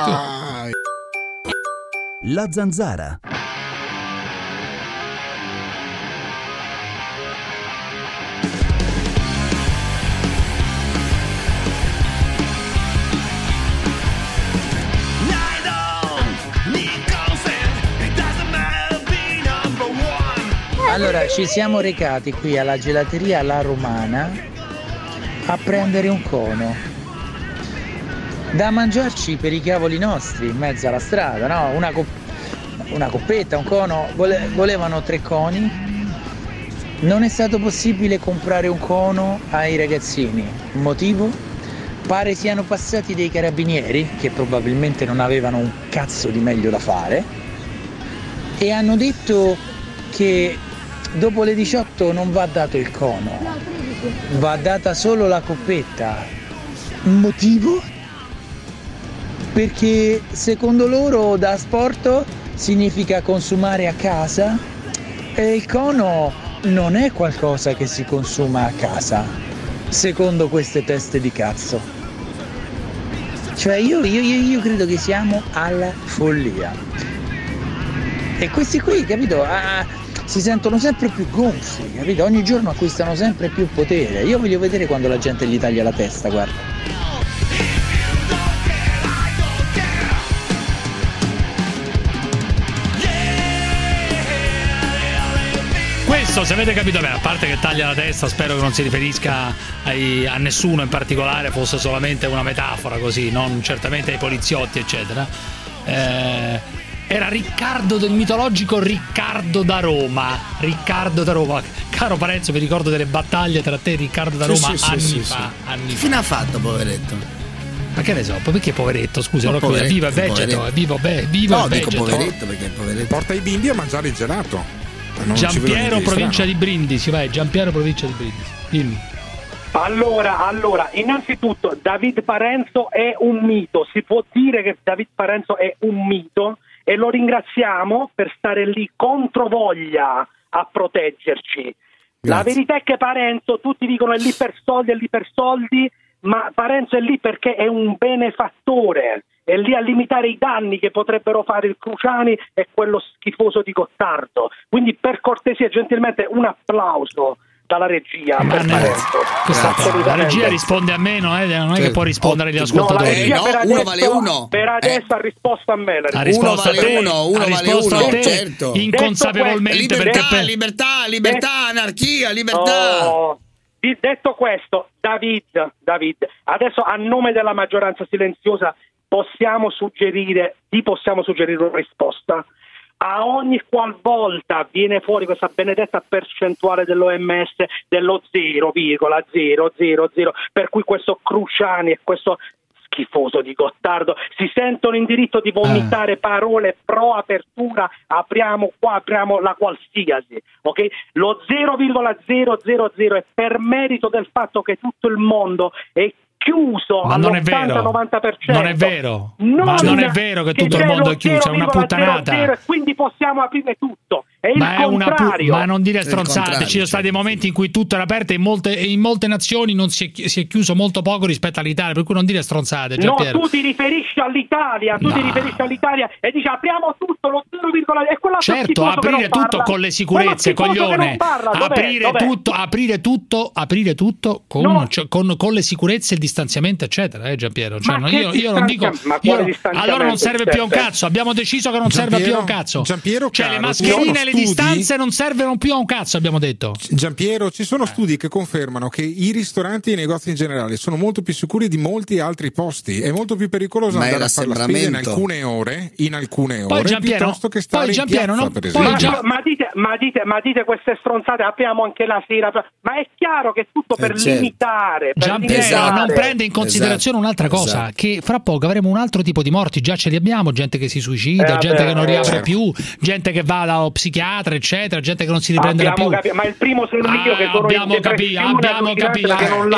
La Zanzara. Allora, ci siamo recati qui alla gelateria La Romana a prendere un cono da mangiarci per i cavoli nostri in mezzo alla strada, no? Una coppetta, un cono, volevano 3 coni, non è stato possibile comprare un cono ai ragazzini. Motivo? Pare siano passati dei carabinieri che probabilmente non avevano un cazzo di meglio da fare e hanno detto che dopo le 18 non va dato il cono, va data solo la coppetta. Motivo? Perché secondo loro da sport significa consumare a casa e il cono non è qualcosa che si consuma a casa, secondo queste teste di cazzo. Cioè io credo che siamo alla follia. E questi qui, capito, si sentono sempre più gonfi, capito? Ogni giorno acquistano sempre più potere. Io voglio vedere quando la gente gli taglia la testa, guarda. Questo, se avete capito bene, a parte che taglia la testa, spero che non si riferisca a nessuno in particolare, fosse solamente una metafora così, non certamente ai poliziotti, eccetera. Era Riccardo, del mitologico Riccardo da Roma. Caro Parenzo, mi ricordo delle battaglie tra te e Riccardo da Roma anni fa. Che fine ha fatto, poveretto? Ma che ne so, perché poveretto? Scusa, viva il vegeto, viva il vegeto. Dico poveretto perché è poveretto. Porta i bimbi a mangiare il gelato. Giampiero, provincia di Brindisi, vai, Giampiero, provincia di Brindisi. Dimmi. Allora, innanzitutto David Parenzo è un mito, si può dire che David Parenzo è un mito e lo ringraziamo per stare lì contro voglia a proteggerci. Grazie. La verità è che Parenzo, tutti dicono è lì per soldi, ma Parenzo è lì perché è un benefattore, è lì a limitare i danni che potrebbero fare il Cruciani e quello schifoso di Gottardo. Quindi per cortesia, gentilmente, un applauso dalla regia. La regia risponde a me, non è che può rispondere agli ascoltatori. Uno vale uno. Per adesso ha risposto a me. Uno vale uno, certo. Inconsapevolmente. Libertà, anarchia, libertà. Oh. Detto questo, David, adesso a nome della maggioranza silenziosa possiamo suggerire una risposta. A ogni qualvolta viene fuori questa benedetta percentuale dell'OMS dello 0,000, per cui questo Cruciani e questo schifoso di Gottardo si sentono in diritto di vomitare parole pro apertura, apriamo la qualsiasi, ok? Lo 0,000 è per merito del fatto che tutto il mondo è chiuso all'80-90%. Non è vero. Ma non è vero che tutto il mondo è chiuso, è una puttanata. E quindi possiamo aprire tutto. È il contrario. Ma non dire stronzate, ci sono stati dei momenti in cui tutto era aperto e in molte nazioni non si è chiuso molto poco rispetto all'Italia, per cui non dire stronzate. No, tu ti riferisci all'Italia, e dici apriamo tutto, lo 0,0 e quella certo, aprire tutto con le sicurezze, coglione. Aprire tutto con le sicurezze e il distanziamento, eccetera, Giampiero. Cioè, io non dico allora non serve più a un cazzo. Abbiamo deciso che non serve più a un cazzo. Giampiero, cioè le mascherine e le distanze non servono più a un cazzo, abbiamo detto. Giampiero, ci sono studi che confermano che i ristoranti e i negozi in generale sono molto più sicuri di molti altri posti. È molto più pericoloso andare a fare la spesa in alcune ore piuttosto che stare in piazza, per esempio. Ma dite queste stronzate, apriamo anche la sera, ma è chiaro che è tutto per limitare. Giampiero non prende in considerazione un'altra cosa, che fra poco avremo un altro tipo di morti, già ce li abbiamo, gente che si suicida, gente che non riapre più, gente che va dallo psichiatra, eccetera, gente che non si riprenderà più. Ma il primo sono io che sono abbiamo capito.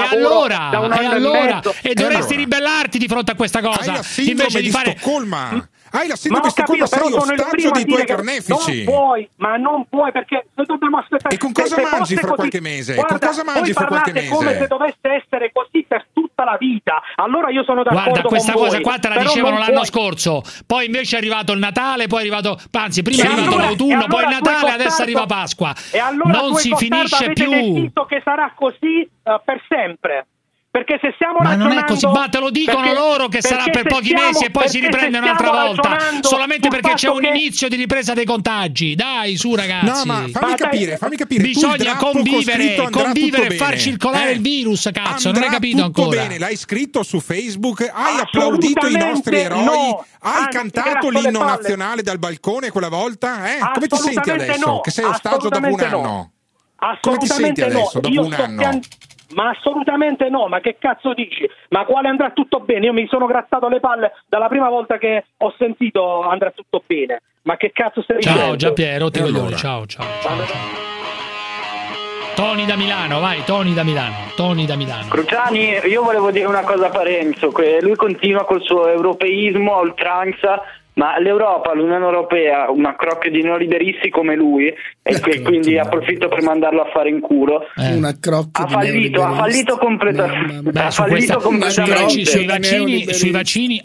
E dovresti ribellarti di fronte a questa cosa invece di fare Stoccolma. Hai la sindrome di Stoccolma, sei ostaggio dei tuoi carnefici. Non puoi perché noi dobbiamo aspettare. E con cosa mangi fra qualche mese? Con cosa mangi fra qualche mese? Come se dovesse essere così per tutta la vita. Allora io sono d'accordo. Guarda, questa con cosa voi, qua te la dicevano l'anno scorso. Poi invece è arrivato il Natale, poi è arrivato, anzi, prima è arrivato l'autunno, poi il Natale, adesso arriva Pasqua. E allora non si finisce più. Avete deciso che sarà così per sempre. Perché se stiamo ragionando, non è così, ma te lo dicono loro che sarà per pochi mesi e poi si riprende un'altra volta, solamente perché c'è un inizio di ripresa dei contagi. Dai, su ragazzi. No, ma fammi capire. Bisogna convivere e far circolare il virus, cazzo, non hai capito ancora. Bene, l'hai scritto su Facebook, hai applaudito i nostri eroi, hai cantato l'inno nazionale dal balcone quella volta, Come ti senti adesso? Che sei ostaggio dopo un anno? Come ti senti adesso dopo un anno? Ma assolutamente no, ma che cazzo dici? Ma quale andrà tutto bene? Io mi sono grattato le palle dalla prima volta che ho sentito andrà tutto bene. Ma che cazzo stai dicendo? Ciao Giampiero, ti voglio. Ciao. Tony da Milano, vai, Tony da Milano. Cruciani, io volevo dire una cosa a Parenzo, lui continua col suo europeismo a oltranza, ma l'Europa, l'Unione Europea, una crocchia di neoliberisti come lui, e quindi approfitto per mandarlo a fare in culo. Una crocchia ha fallito completamente. Sui vaccini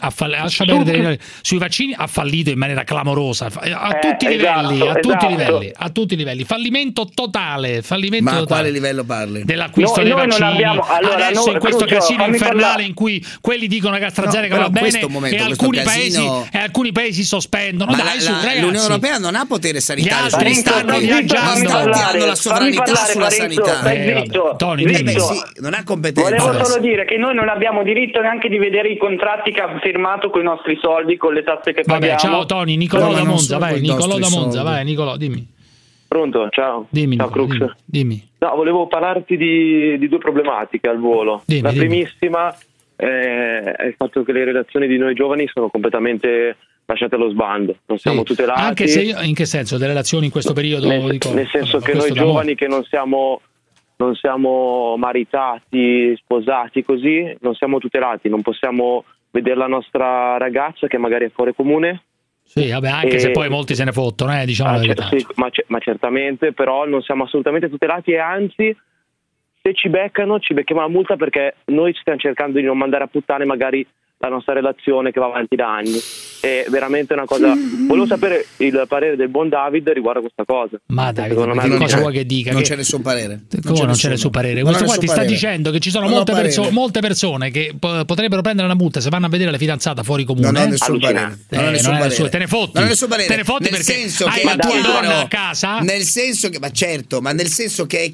ha fallito in maniera clamorosa, a tutti i livelli, fallimento totale. Ma a quale livello parli? Dell'acquisto dei vaccini. Adesso in questo casino infernale in cui quelli dicono che AstraZeneca va bene e alcuni paesi si sospendono. L'Unione Europea non ha potere sanitario. Gli altri stanno viaggiando, hanno la sovranità sulla sanità. Tony, non ha competenza. Volevo solo dire che noi non abbiamo diritto neanche di vedere i contratti che ha firmato con i nostri soldi, con le tasse che paghiamo. Ciao Tony, Nicolò da Monza, vai Nicolò, dimmi. Pronto, ciao. Ciao Crux. Dimmi. No, volevo parlarti di due problematiche al volo. La primissima è il fatto che le relazioni di noi giovani sono completamente lasciate allo sbando, non siamo tutelati. Anche se in che senso le relazioni in questo periodo? Nel senso che noi giovani che non siamo maritati, sposati così, non siamo tutelati, non possiamo vedere la nostra ragazza che magari è fuori comune. Sì, vabbè, anche se poi molti se ne fottono, diciamo la verità. Sì, ma certamente, però non siamo assolutamente tutelati e anzi, se ci beccano, ci becchiamo la multa, perché noi stiamo cercando di non mandare a puttane magari la nostra relazione che va avanti da anni. È veramente una cosa. Volevo sapere il parere del buon David riguardo a questa cosa. Ma David, che cosa vuoi che dica? Non c'è nessun parere. Come non c'è nessun parere? Questo qua ti sta dicendo che ci sono molte persone che potrebbero prendere una multa se vanno a vedere la fidanzata fuori comune. Non ho nessun parere. Te ne fotti. Non ho nessun parere. Te ne fotti nel perché senso hai che la tua donna a casa. Nel senso che, nel senso che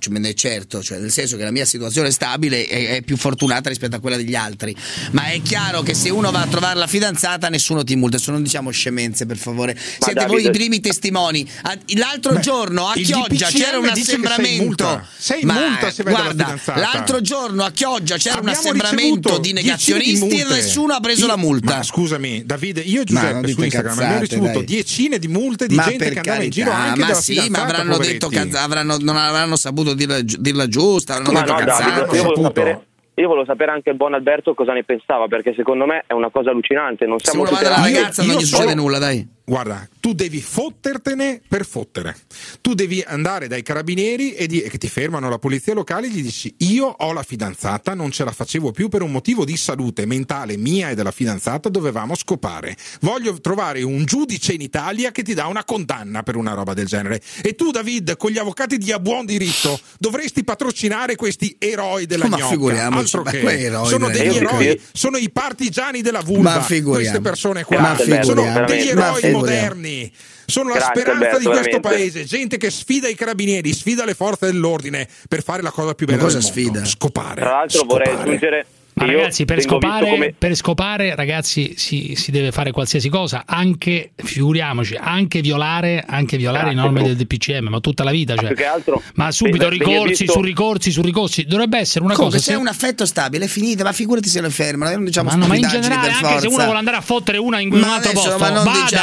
nel senso che la mia situazione stabile è più fortunata rispetto a quella degli altri. Ma è chiaro che se uno va a trovare la fidanzata nessuno ti multa. Non diciamo scemenze, per favore. Siete voi i primi testimoni. L'altro giorno a Chioggia c'era un assembramento. Sei multa se vede la fidanzata. L'altro giorno a Chioggia c'era un assembramento di negazionisti e nessuno ha preso la multa. Ma scusami, Davide, io e Giuseppe su Instagram abbiamo ricevuto decine di multe di gente che andava in giro anche dalla fidanzata. Ma avranno detto non avranno saputo dirla giusta, avranno detto cazzate. Io volevo sapere anche il buon Alberto cosa ne pensava, perché secondo me è una cosa allucinante. Non siamo se uno va dalla ragazza non gli succede nulla, dai. Guarda, tu devi fottertene per fottere. Tu devi andare dai carabinieri e che ti fermano la polizia locale e gli dici: io ho la fidanzata, non ce la facevo più per un motivo di salute mentale mia e della fidanzata, dovevamo scopare. Voglio trovare un giudice in Italia che ti dà una condanna per una roba del genere. E tu, David, con gli avvocati di a buon diritto dovresti patrocinare questi eroi della gnocca. Altro che sono degli eroi, sono i partigiani della vulva, queste persone qua sono degli eroi moderni, sono la speranza di questo paese, gente che sfida i carabinieri, sfida le forze dell'ordine per fare la cosa più bella del mondo. Sfida? Scopare. Tra l'altro vorrei aggiungere, ma ragazzi, per scopare ragazzi si deve fare qualsiasi cosa, anche, figuriamoci, anche violare le norme del DPCM, ma tutta la vita, cioè. Ma subito ricorsi su ricorsi, dovrebbe essere una cosa. Se è un affetto stabile, è finita, ma figurati se lo fermano, non diciamo ma in generale, anche se uno vuole andare a fottere una in un altro posto, vada.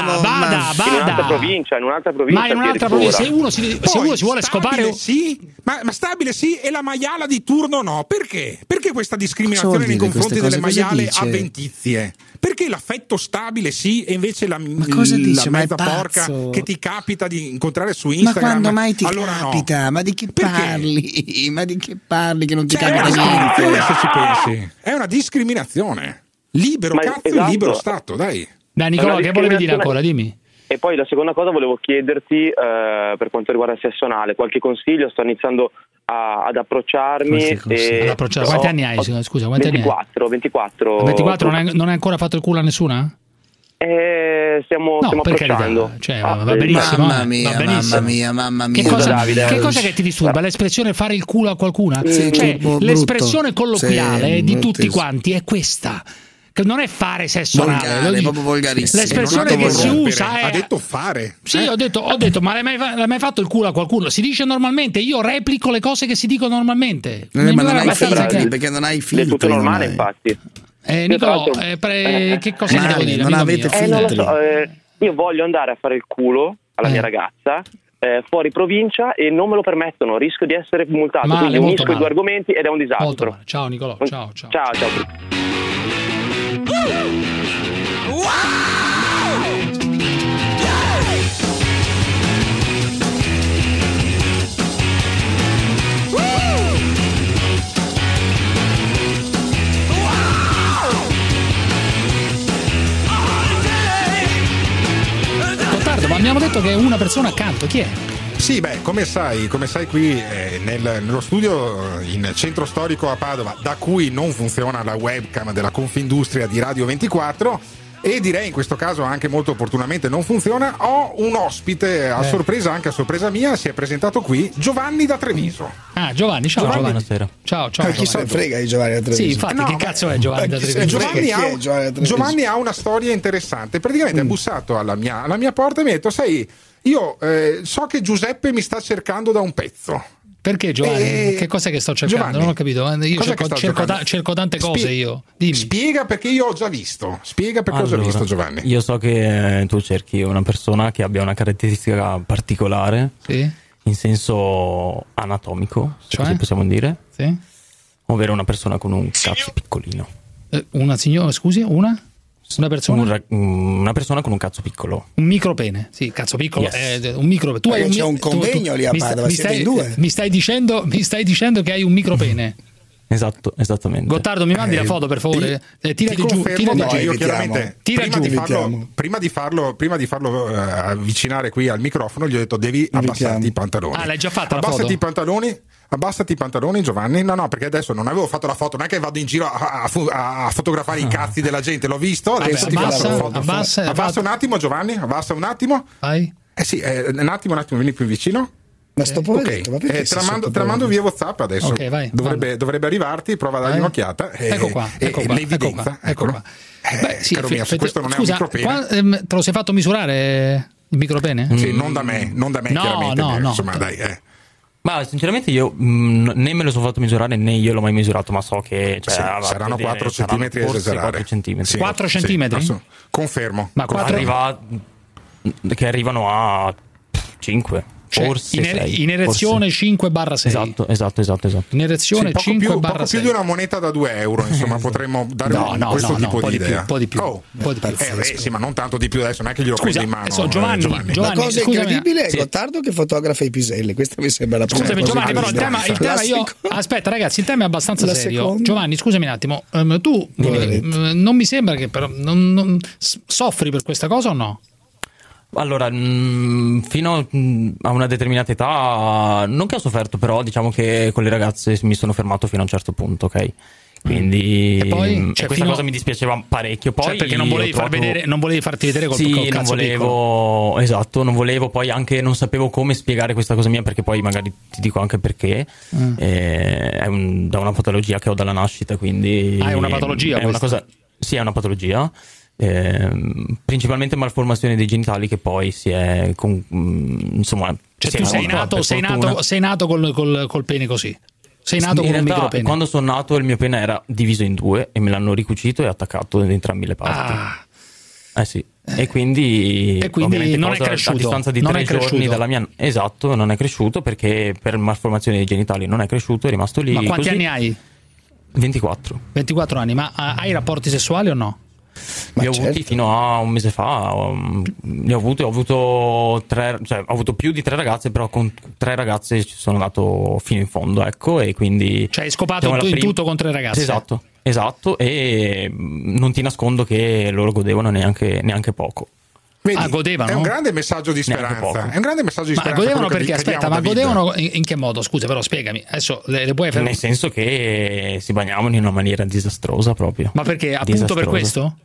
In un'altra provincia, se uno si vuole scopare, sì, ma stabile sì, e la maiala di turno no, perché? Perché questa discriminazione nei confronti delle maiale avventizie? Perché l'affetto stabile sì e invece la mezza porca che ti capita di incontrare su Instagram? Ma quando mai ti capita? No. Ma di che parli? Che non ti capita niente? Se ci pensi, è una discriminazione. Libero libero stato, dai. Dai Nicola, che volevi dire ancora? Dimmi. E poi la seconda cosa volevo chiederti per quanto riguarda il sesso anale, qualche consiglio? Sto iniziando ad approcciarmi. Quanti anni hai? Scusa, quanti 24, anni hai? 24 non hai ancora fatto il culo a nessuna? Stiamo approcciando. Va benissimo. Mamma mia. Che cosa che ti disturba? L'espressione fare il culo a qualcuna? L'espressione colloquiale di tutti quanti è questa. Che non è fare sesso anale, proprio volgarissimo. L'espressione che si usa è. Ha detto fare. Sì, ho detto, ma l'hai mai fatto il culo a qualcuno? Si dice normalmente, io replico le cose che si dicono normalmente. Ma non hai filtri, perché non hai filtri. È tutto normale, infatti. Nicolò, che cosa ti devo dire? Non avete filtri. Io voglio andare a fare il culo alla mia ragazza fuori provincia e non me lo permettono, rischio di essere multato. Quindi unisco i due argomenti ed è un disastro. Ciao Nicolò, ciao. Gottardo, ma abbiamo detto che è una persona accanto, chi è? Sì, come sai qui nello studio in centro storico a Padova, da cui non funziona la webcam della Confindustria di Radio 24 e direi in questo caso anche molto opportunamente non funziona, ho un ospite a sorpresa, anche a sorpresa mia, si è presentato qui Giovanni da Treviso. Ah, Giovanni, ciao Giovanni. Buonasera. Ciao. Chi se ne frega di Giovanni da Treviso? Sì, infatti, che cazzo è Giovanni da Treviso? Giovanni ha una storia interessante. Praticamente ha bussato alla mia porta e mi ha detto: sai, io so che Giuseppe mi sta cercando da un pezzo. Perché Giovanni? Che cos'è che sto cercando? Giovanni, non ho capito. Io cerco tante cose io. Dimmi. Spiega, perché io ho già visto. Spiega perché ho già visto, Giovanni. Io so che tu cerchi una persona che abbia una caratteristica particolare, sì, in senso anatomico, se così possiamo dire. Sì. Ovvero una persona con un cazzo piccolino. Una signora, scusi, una? Una persona? Una persona con un cazzo piccolo. Un micropene, sì, cazzo piccolo. Yes. Un micropene. Tu c'è un convegno lì a Padova, siete in due. Mi stai dicendo che hai un micropene? Esatto, esattamente. Gottardo, mi mandi la foto per favore? Tirati giù. Io chiaramente prima di farlo avvicinare qui al microfono gli ho detto devi abbassarti i pantaloni. Ah, l'hai già fatta la foto? Abbassati i pantaloni, Giovanni. No, perché adesso non avevo fatto la foto, non è che vado in giro a fotografare i cazzi della gente, l'ho visto, adesso ti faccio la foto. Abbassa un attimo, Giovanni, abbassa un attimo. Vai. Sì, un attimo, vieni più vicino. Ma sto poveretto, te la mando via WhatsApp adesso. Okay, vai, dovrebbe arrivarti, prova a dargli un'occhiata. Ecco qua. L'evidenza, ecco. Beh, sì, caro mio, questo non è un micropene. Te lo sei fatto misurare il micropene? Sì, non da me chiaramente. No. Insomma, dai. Ma sinceramente io né me lo sono fatto misurare né io l'ho mai misurato, ma so che saranno 4 centimetri a esagerare. 4 centimetri. Sì, 4 centimetri? Sì, confermo. Ma 4 che arrivano a 5. Forse in erezione 5/6. Esatto. In erezione 5/6. Poco più di una moneta da 2 euro, insomma, potremmo dare questo tipo di idea. Un po' di più. Sì, ma non tanto di più adesso, non è che glielo prendo in mano. Giovanni, la cosa incredibile è Gottardo che fotografa i piselli. Questa mi sembra la prima cosa. Scusami Giovanni, però il tema io aspetta ragazzi, il tema è abbastanza serio. Giovanni, scusami un attimo, tu non mi sembra che però non soffri per questa cosa o no? Allora, fino a una determinata età non che ho sofferto, però diciamo che con le ragazze mi sono fermato fino a un certo punto, ok? Quindi e poi, questa cosa mi dispiaceva parecchio. Poi perché non volevi farti vedere col cazzo non volevo piccolo. Esatto, non volevo, poi anche non sapevo come spiegare questa cosa mia, perché poi magari ti dico anche perché è da una patologia che ho dalla nascita, quindi è una patologia, è una cosa, sì, è una patologia. Principalmente malformazione dei genitali che poi si è insomma, cioè tu sei nato col pene così, sei nato con un micropene. Quando sono nato il mio pene era diviso in 2 e me l'hanno ricucito e attaccato da entrambi le parti. Sì. E quindi non è cresciuto a distanza di 3 giorni dalla mia non è cresciuto perché per malformazione dei genitali non è cresciuto, è rimasto lì. Ma quanti così. anni hai? 24 anni. Ma hai rapporti sessuali o no? Li ho avuti fino a un mese fa. Ho avuto più di 3 ragazze, però con 3 ragazze ci sono andato fino in fondo, ecco, e quindi hai scopato in tutto con 3 ragazze. Esatto, e non ti nascondo che loro godevano neanche poco. Vedi, godevano? È un grande messaggio di speranza. Ma godevano perché? Aspetta, ma godevano in che modo? Scusa, però spiegami. Adesso le puoi fare. Nel senso che si bagnavano in una maniera disastrosa proprio. Ma perché? Appunto per questo?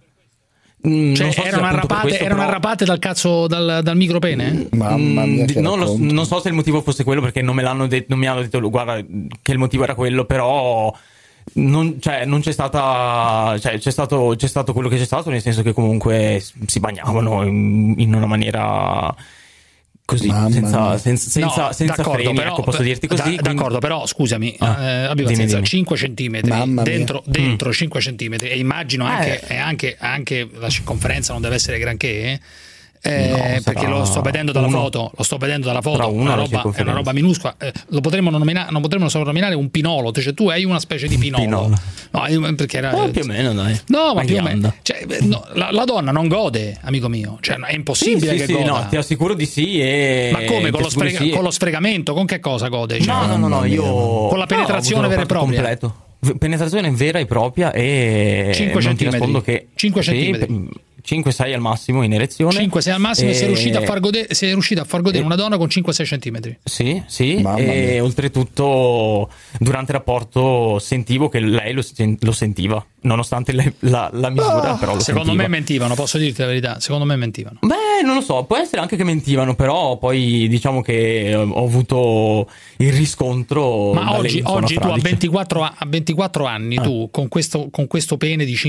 Cioè, so erano arrapate dal cazzo dal micropene? Mamma mia, non so se il motivo fosse quello, perché non mi hanno detto guarda che il motivo era quello, però non c'è stata, c'è stato quello che c'è stato, nel senso che comunque si bagnavano in una maniera così, senza freni, però, ecco, posso dirti così. D'accordo, però scusami, abbiamo 5 centimetri dentro 5 centimetri, e immagino anche la circonferenza non deve essere granché, perché lo sto vedendo dalla foto, è una roba minuscola. Lo potremmo soprannominare un pinolo, cioè tu hai una specie di pinolo. No, perché era più o meno, dai. No, ma più o meno. Cioè, la donna non gode, amico mio. Cioè, è impossibile che goda. No, ti assicuro di sì. Ma come? Con lo sfregamento? Con che cosa gode? Cioè, no, io con la penetrazione vera e propria. Completo. Penetrazione vera e propria e 5 centimetri. Che 5 centimetri. 5-6 al massimo in erezione. 5-6 al massimo, e sei riuscito a far godere una donna con 5-6 centimetri. Sì, e oltretutto durante il rapporto sentivo che lei lo sentiva, nonostante la misura, però lo secondo sentiva. Me mentivano, posso dirti la verità, secondo me mentivano. Beh, non lo so, può essere anche che mentivano, però poi diciamo che ho avuto il riscontro. Ma oggi tu a 24 anni tu con questo pene di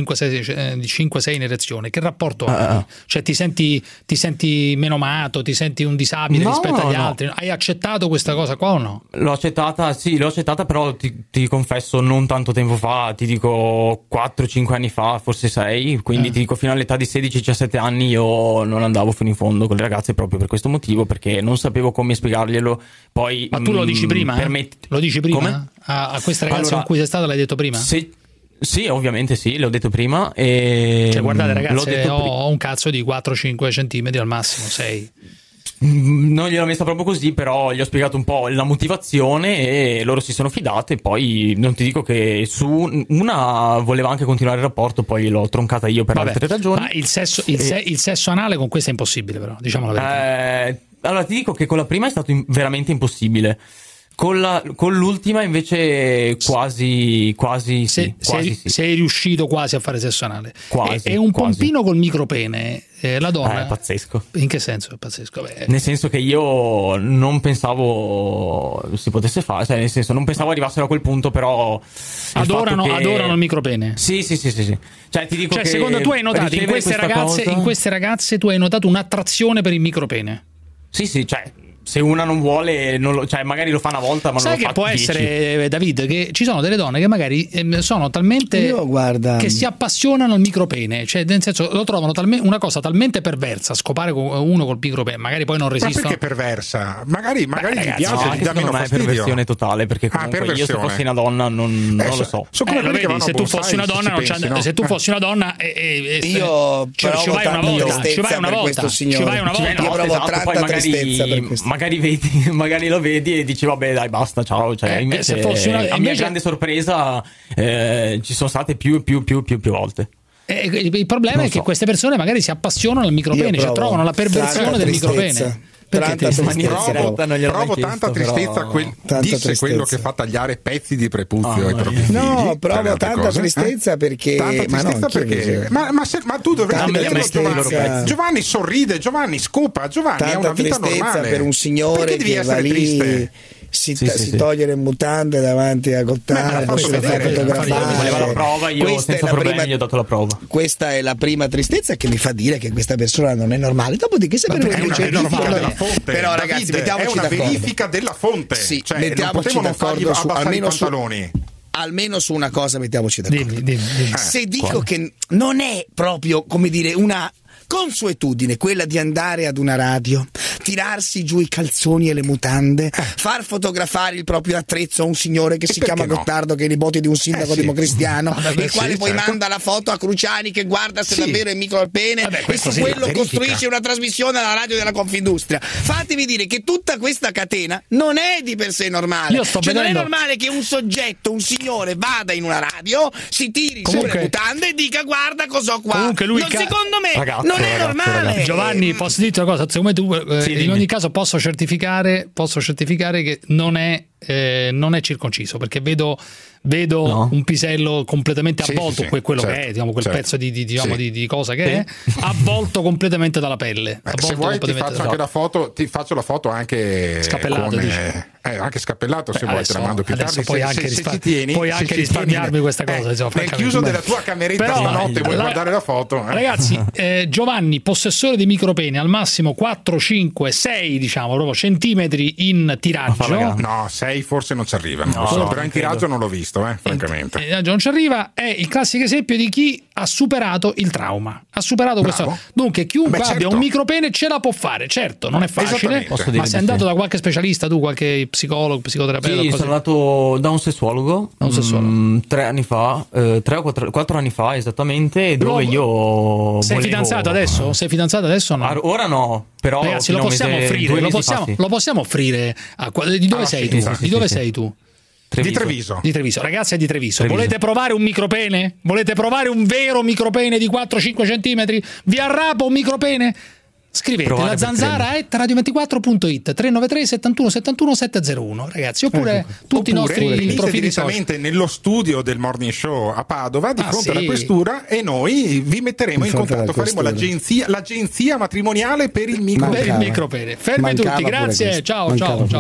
5-6 in erezione, che rapporto hai? Cioè ti senti menomato, ti senti un disabile rispetto agli altri? Hai accettato questa cosa qua o no? L'ho accettata, però ti confesso non tanto tempo fa, ti dico 4-5 anni fa, forse 6, quindi ti dico fino all'età di 16-17 anni io non andavo fino in fondo con le ragazze proprio per questo motivo, perché non sapevo come spiegarglielo. Poi ma tu lo dici prima? Lo dici prima? Come? A questa ragazza con cui sei stata l'hai detto prima? Sì, ovviamente sì, l'ho detto prima. Cioè, guardate ragazzi, ho un cazzo di 4-5 centimetri al massimo, 6. Non gliel'ho messa proprio così, però gli ho spiegato un po' la motivazione e loro si sono fidate. Poi non ti dico che su una voleva anche continuare il rapporto, poi l'ho troncata io per altre ragioni. Ma il sesso anale con questa è impossibile, però, diciamo la verità. Allora ti dico che con la prima è stato veramente impossibile. Con l'ultima invece quasi sì. Sei riuscito quasi a fare sesso anale. Quasi, è un pompino col micropene. La donna è pazzesco. In che senso è pazzesco? Nel senso che io non pensavo si potesse fare, cioè nel senso non pensavo arrivassero a quel punto, però adorano il micropene. Sì. Cioè ti dico che secondo tu hai notato in queste ragazze tu hai notato un'attrazione per il micropene? Sì, cioè se una non vuole, cioè magari lo fa una volta, ma sai non lo fa 10. Sai che può essere, David, che ci sono delle donne che magari sono talmente che si appassionano al micropene, cioè nel senso lo trovano una cosa talmente perversa, scopare uno col micropene, magari poi non resistono. Ma perché perversa? Magari ragazzi, gli piace, gli dà meno fastidio. È perversione totale, perché comunque io se fossi una donna non lo so. Se tu fossi una donna se tu fossi una donna io ci vai una volta, io provo tanta tristezza per questo. Magari lo vedi e dici vabbè dai basta ciao, cioè invece a mia grande sorpresa ci sono state più volte. Il problema è che queste persone magari si appassionano al micropene, cioè trovano la perversione del micropene. Provo tanta tristezza disse quello che fa tagliare pezzi di prepuzio ai propri figli. No, provo tanta tristezza perché ma tu dovresti vederlo. Giovanni sorride, Giovanni scopa, Giovanni ha una vita normale. Per un signore che va lì si toglie le mutande davanti a Gottardo, si fa fotografare. Voleva la prova, io senza problemi gli ho dato la prova. Questa è la prima tristezza che mi fa dire che questa persona non è normale. Dopodiché se per voi però ragazzi, mettiamoci d'accordo. È una verifica della fonte. Sì, cioè, mettiamoci d'accordo su almeno su una cosa, mettiamoci d'accordo. Dimmi. Se dico che non è proprio, come dire, una consuetudine quella di andare ad una radio, tirarsi giù i calzoni e le mutande, far fotografare il proprio attrezzo a un signore che si chiama Gottardo, che è nipote di un sindaco democristiano, il quale poi manda la foto a Cruciani che guarda se davvero è micro al pene e su quello costruisce una trasmissione alla radio della Confindustria. Fatevi dire che tutta questa catena non è di per sé normale. Non è normale che un soggetto, un signore, vada in una radio, si tiri su le mutande e dica guarda cosa ho qua. Secondo me non è normale. Giovanni, posso dirti una cosa? Secondo me tu in ogni caso posso certificare che non è circonciso, perché vedo un pisello completamente avvolto, quello che è, diciamo, quel pezzo di cosa che è avvolto completamente dalla pelle. Se vuoi ti faccio anche la foto, ti faccio la foto anche scappellato, anche scappellato, se vuoi te la mando più tardi. Puoi anche risparmiarmi questa cosa, nel chiuso della tua cameretta stanotte vuoi guardare la foto, ragazzi. Giovanni, possessore di micropene, al massimo 4, 5, 6 diciamo proprio centimetri in tiraggio. No, 6 forse non ci arrivano, però in tiraggio non l'ho visto, francamente. Non ci arriva, è il classico esempio di chi ha superato il trauma, ha superato questo. Dunque chiunque abbia un micropene ce la può fare, certo, non è facile, ma sei andato da qualche specialista, tu, qualche psicologo, psicoterapeuta? Sì, sono andato da un sessuologo 3 anni fa, 3 o 4 anni fa esattamente, dove io sei fidanzato adesso? Sei fidanzato adesso o no? Ora no, però ragazzi, lo possiamo offrire di dove sei tu? Di dove sei tu? Treviso. Di Treviso. Ragazzi, è di Treviso. Volete provare un micropene? Volete provare un vero micropene di 4-5 centimetri? Vi arrapo un micropene? Scrivete La Zanzara @radio24.it 393 71 71 701, ragazzi, oppure tutti i nostri profili direttamente nello studio del Morning Show a Padova di fronte alla questura, e noi vi metteremo in contatto, faremo l'agenzia matrimoniale per il micropene. Fermi tutti, grazie. Ciao.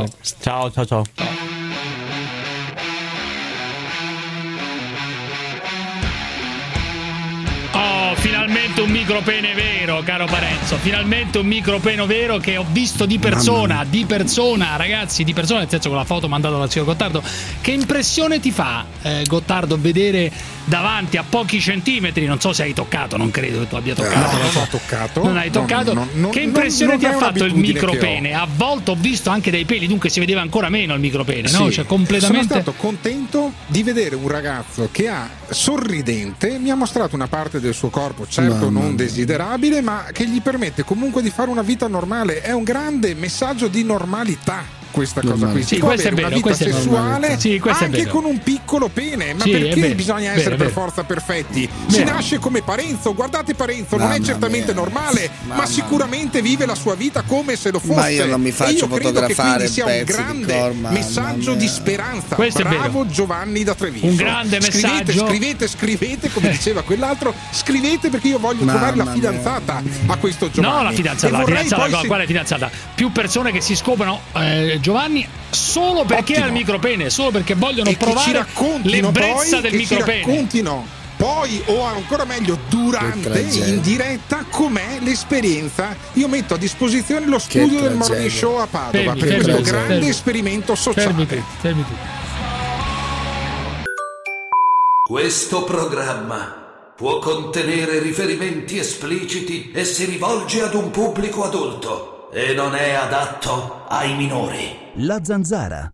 Finalmente un micropene vero, caro Parenzo, finalmente un micropene vero che ho visto di persona, ragazzi, di persona, nel senso con la foto mandata dal signor Gottardo, Che impressione ti fa, Gottardo, vedere davanti a pochi centimetri, non so se hai toccato, non credo che tu abbia toccato. Non ho toccato. Non hai toccato. Che impressione ti ha fatto il micropene? A volte ho visto anche dei peli, dunque si vedeva ancora meno il micropene, no? Cioè completamente. Sono stato contento di vedere un ragazzo che sorridente, mi ha mostrato una parte del suo corpo, certo non desiderabile, ma che gli permette comunque di fare una vita normale. È un grande messaggio di normalità. Questa cosa qui sì, questo è vero, una vita sessuale anche con un piccolo pene, ma perché bisogna essere per forza perfetti? Si nasce come Parenzo, guardate Parenzo, non è certamente normale, ma sicuramente vive la sua vita come se lo fosse. Ma io non mi faccio fotografare, sia un grande messaggio di speranza. Questo bravo Giovanni da Treviso, un grande messaggio. Scrivete come diceva quell'altro, scrivete perché io voglio trovare la fidanzata a questo Giovanni. No, la fidanzata, quale fidanzata? Più persone che si scoprono Giovanni solo perché ha il micropene, solo perché vogliono provare l'ebbrezza del micropene. Raccontino poi, o ancora meglio durante, in diretta, com'è l'esperienza. Io metto a disposizione lo studio del Morning Show a Padova per questo grande esperimento sociale. Fermi tu. Questo programma può contenere riferimenti espliciti e si rivolge ad un pubblico adulto e non è adatto ai minori. La Zanzara.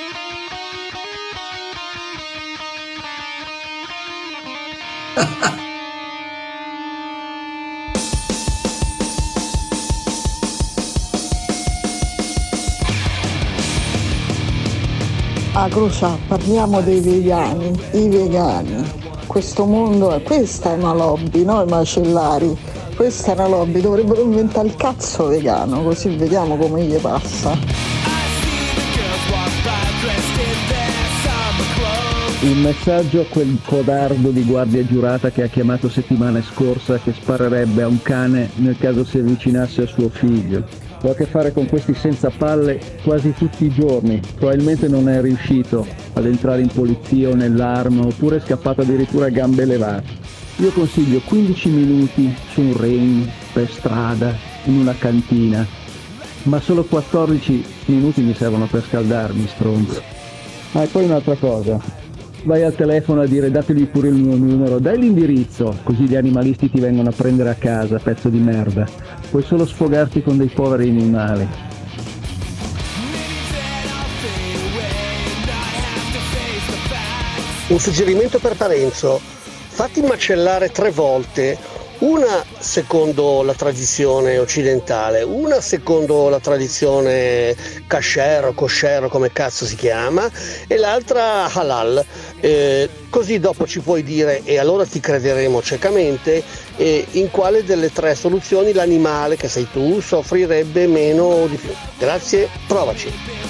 Crucia, parliamo dei vegani, i vegani. Questo mondo, questa è una lobby, no? I macellari. Questa è una lobby, dovrebbero inventare il cazzo vegano, così vediamo come gli passa. Un messaggio a quel codardo di guardia giurata che ha chiamato settimana scorsa che sparerebbe a un cane nel caso si avvicinasse a suo figlio. Ho a che fare con questi senza palle quasi tutti i giorni, probabilmente non è riuscito ad entrare in polizia o nell'arma oppure è scappato addirittura a gambe levate. Io consiglio 15 minuti su un Rain, per strada, in una cantina, ma solo 14 minuti mi servono per scaldarmi, stronzo. E poi un'altra cosa, vai al telefono a dire dategli pure il mio numero, dai l'indirizzo, così gli animalisti ti vengono a prendere a casa, pezzo di merda. Puoi solo sfogarti con dei poveri animali. Un suggerimento per Parenzo: fatti macellare 3 volte, una secondo la tradizione occidentale, una secondo la tradizione kasher o kosher, come cazzo si chiama, e l'altra halal, così dopo ci puoi dire, e allora ti crederemo ciecamente, in quale delle 3 soluzioni l'animale, che sei tu, soffrirebbe meno o di più. Grazie, provaci.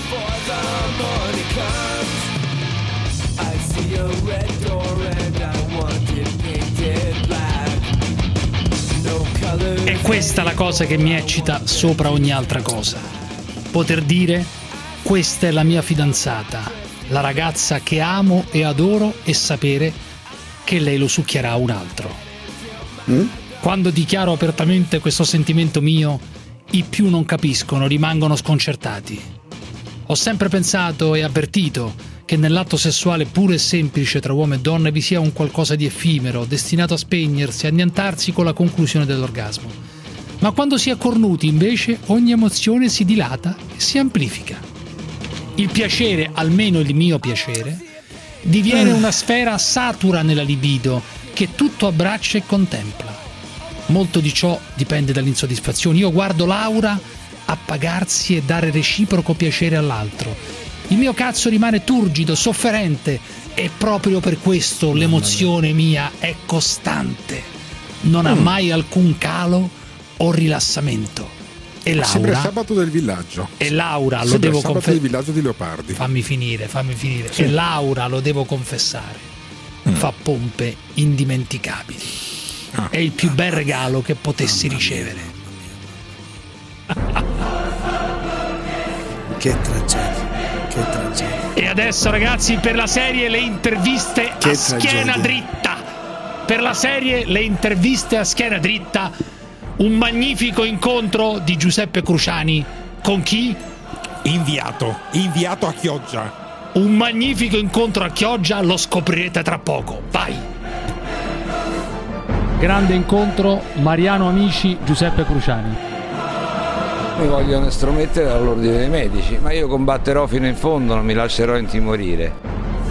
È questa la cosa che mi eccita sopra ogni altra cosa. Poter dire: questa è la mia fidanzata, la ragazza che amo e adoro, e sapere che lei lo succhierà a un altro. Quando dichiaro apertamente questo sentimento mio, i più non capiscono, rimangono sconcertati. Ho sempre pensato e avvertito che nell'atto sessuale puro e semplice tra uomo e donna vi sia un qualcosa di effimero, destinato a spegnersi, a annientarsi con la conclusione dell'orgasmo. Ma quando si è cornuti, invece, ogni emozione si dilata e si amplifica. Il piacere, almeno il mio piacere, diviene una sfera satura nella libido che tutto abbraccia e contempla. Molto di ciò dipende dall'insoddisfazione. Io guardo Laura appagarsi e dare reciproco piacere all'altro. Il mio cazzo rimane turgido, sofferente, e proprio per questo l'emozione mia è costante. Non ha mai alcun calo o rilassamento. E Laura, sembra il sabato del villaggio. E Laura, lo devo confessare. Del villaggio di Leopardi. Fammi finire. Sì. E Laura, lo devo confessare, fa pompe indimenticabili. È il più bel regalo che potessi ricevere. Che tragedia. E adesso, ragazzi, per la serie le interviste a schiena dritta. Per la serie le interviste a schiena dritta, un magnifico incontro di Giuseppe Cruciani con chi? Inviato a Chioggia. un magnifico incontro a Chioggia, lo scoprirete tra poco. Vai! Grande incontro, Mariano Amici, Giuseppe Cruciani. Mi vogliono estromettere dall'ordine dei medici, ma io combatterò fino in fondo, non mi lascerò intimorire.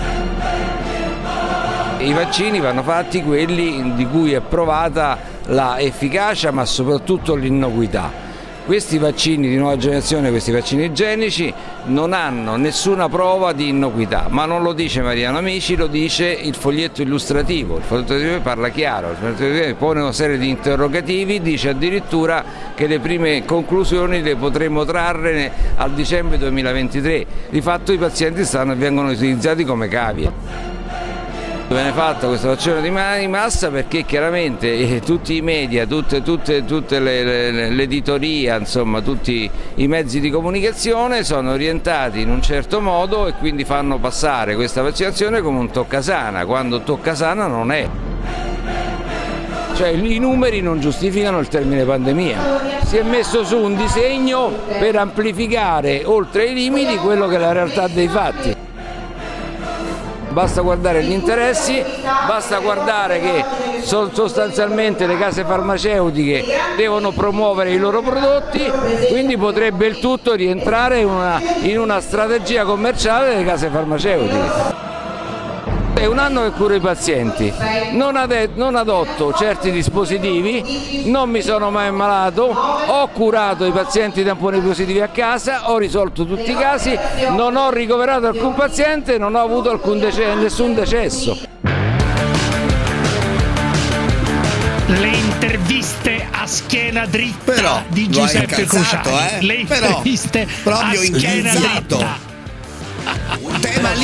I vaccini vanno fatti quelli di cui è provata la efficacia, ma soprattutto l'innocuità. Questi vaccini di nuova generazione, questi vaccini igienici, non hanno nessuna prova di innocuità, ma non lo dice Mariano Amici, lo dice il foglietto illustrativo. Il foglietto illustrativo parla chiaro, il foglietto illustrativo pone una serie di interrogativi, dice addirittura che le prime conclusioni le potremo trarre al dicembre 2023. Di fatto i pazienti vengono utilizzati come cavie. Viene fatta questa vaccinazione di massa perché chiaramente tutti i media, tutte l'editoria, insomma tutti i mezzi di comunicazione sono orientati in un certo modo e quindi fanno passare questa vaccinazione come un toccasana, quando toccasana non è. Cioè i numeri non giustificano il termine pandemia. Si è messo su un disegno per amplificare oltre i limiti quello che è la realtà dei fatti. Basta guardare gli interessi, basta guardare che sostanzialmente le case farmaceutiche devono promuovere i loro prodotti, quindi potrebbe il tutto rientrare in una strategia commerciale delle case farmaceutiche. È un anno che curo i pazienti, non adotto certi dispositivi, non mi sono mai ammalato, ho curato i pazienti tamponi positivi a casa, ho risolto tutti i casi, non ho ricoverato alcun paziente, non ho avuto nessun decesso. Le interviste a schiena dritta di Giuseppe Cruciani. Le interviste a schiena dritta. Tema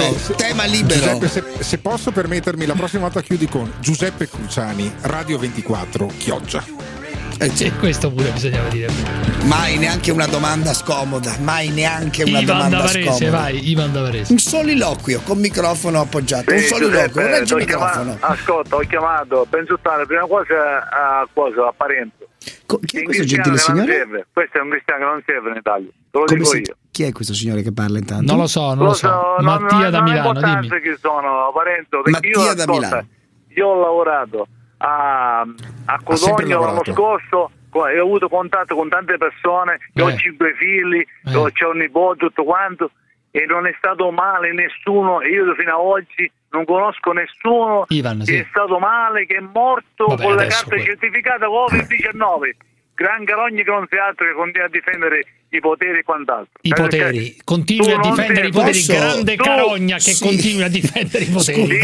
libero. Giuseppe, se posso permettermi, la prossima volta chiudi con Giuseppe Cruciani, Radio 24, Chioggia. Questo pure bisognava dire. Mai neanche una domanda scomoda, Ivan Davarese. Un soliloquio con microfono appoggiato, un soliloquio, un regge microfono. Ascolta, ho chiamato, penso stare prima cosa a Parenzo. Chi è questo gentile signore? Questo è un cristiano che non serve in Italia, te lo dico io. Chi è questo signore che parla intanto? Non lo so. Mattia da Milano, dimmi. Chi sono, Parenzo? Mattia da Milano. Io ho lavorato a Codogno l'anno scorso, ho avuto contatto con tante persone, io ho 5 figli, c'ho un nipote, tutto quanto, e non è stato male nessuno. Io fino ad oggi non conosco nessuno che è stato male, che è morto con la carta certificata Covid-19. Gran Carogna che non sia altro che continua a difendere i poteri e quant'altro. Continui a difendere i poteri. Grande Carogna che continui a difendere i poteri.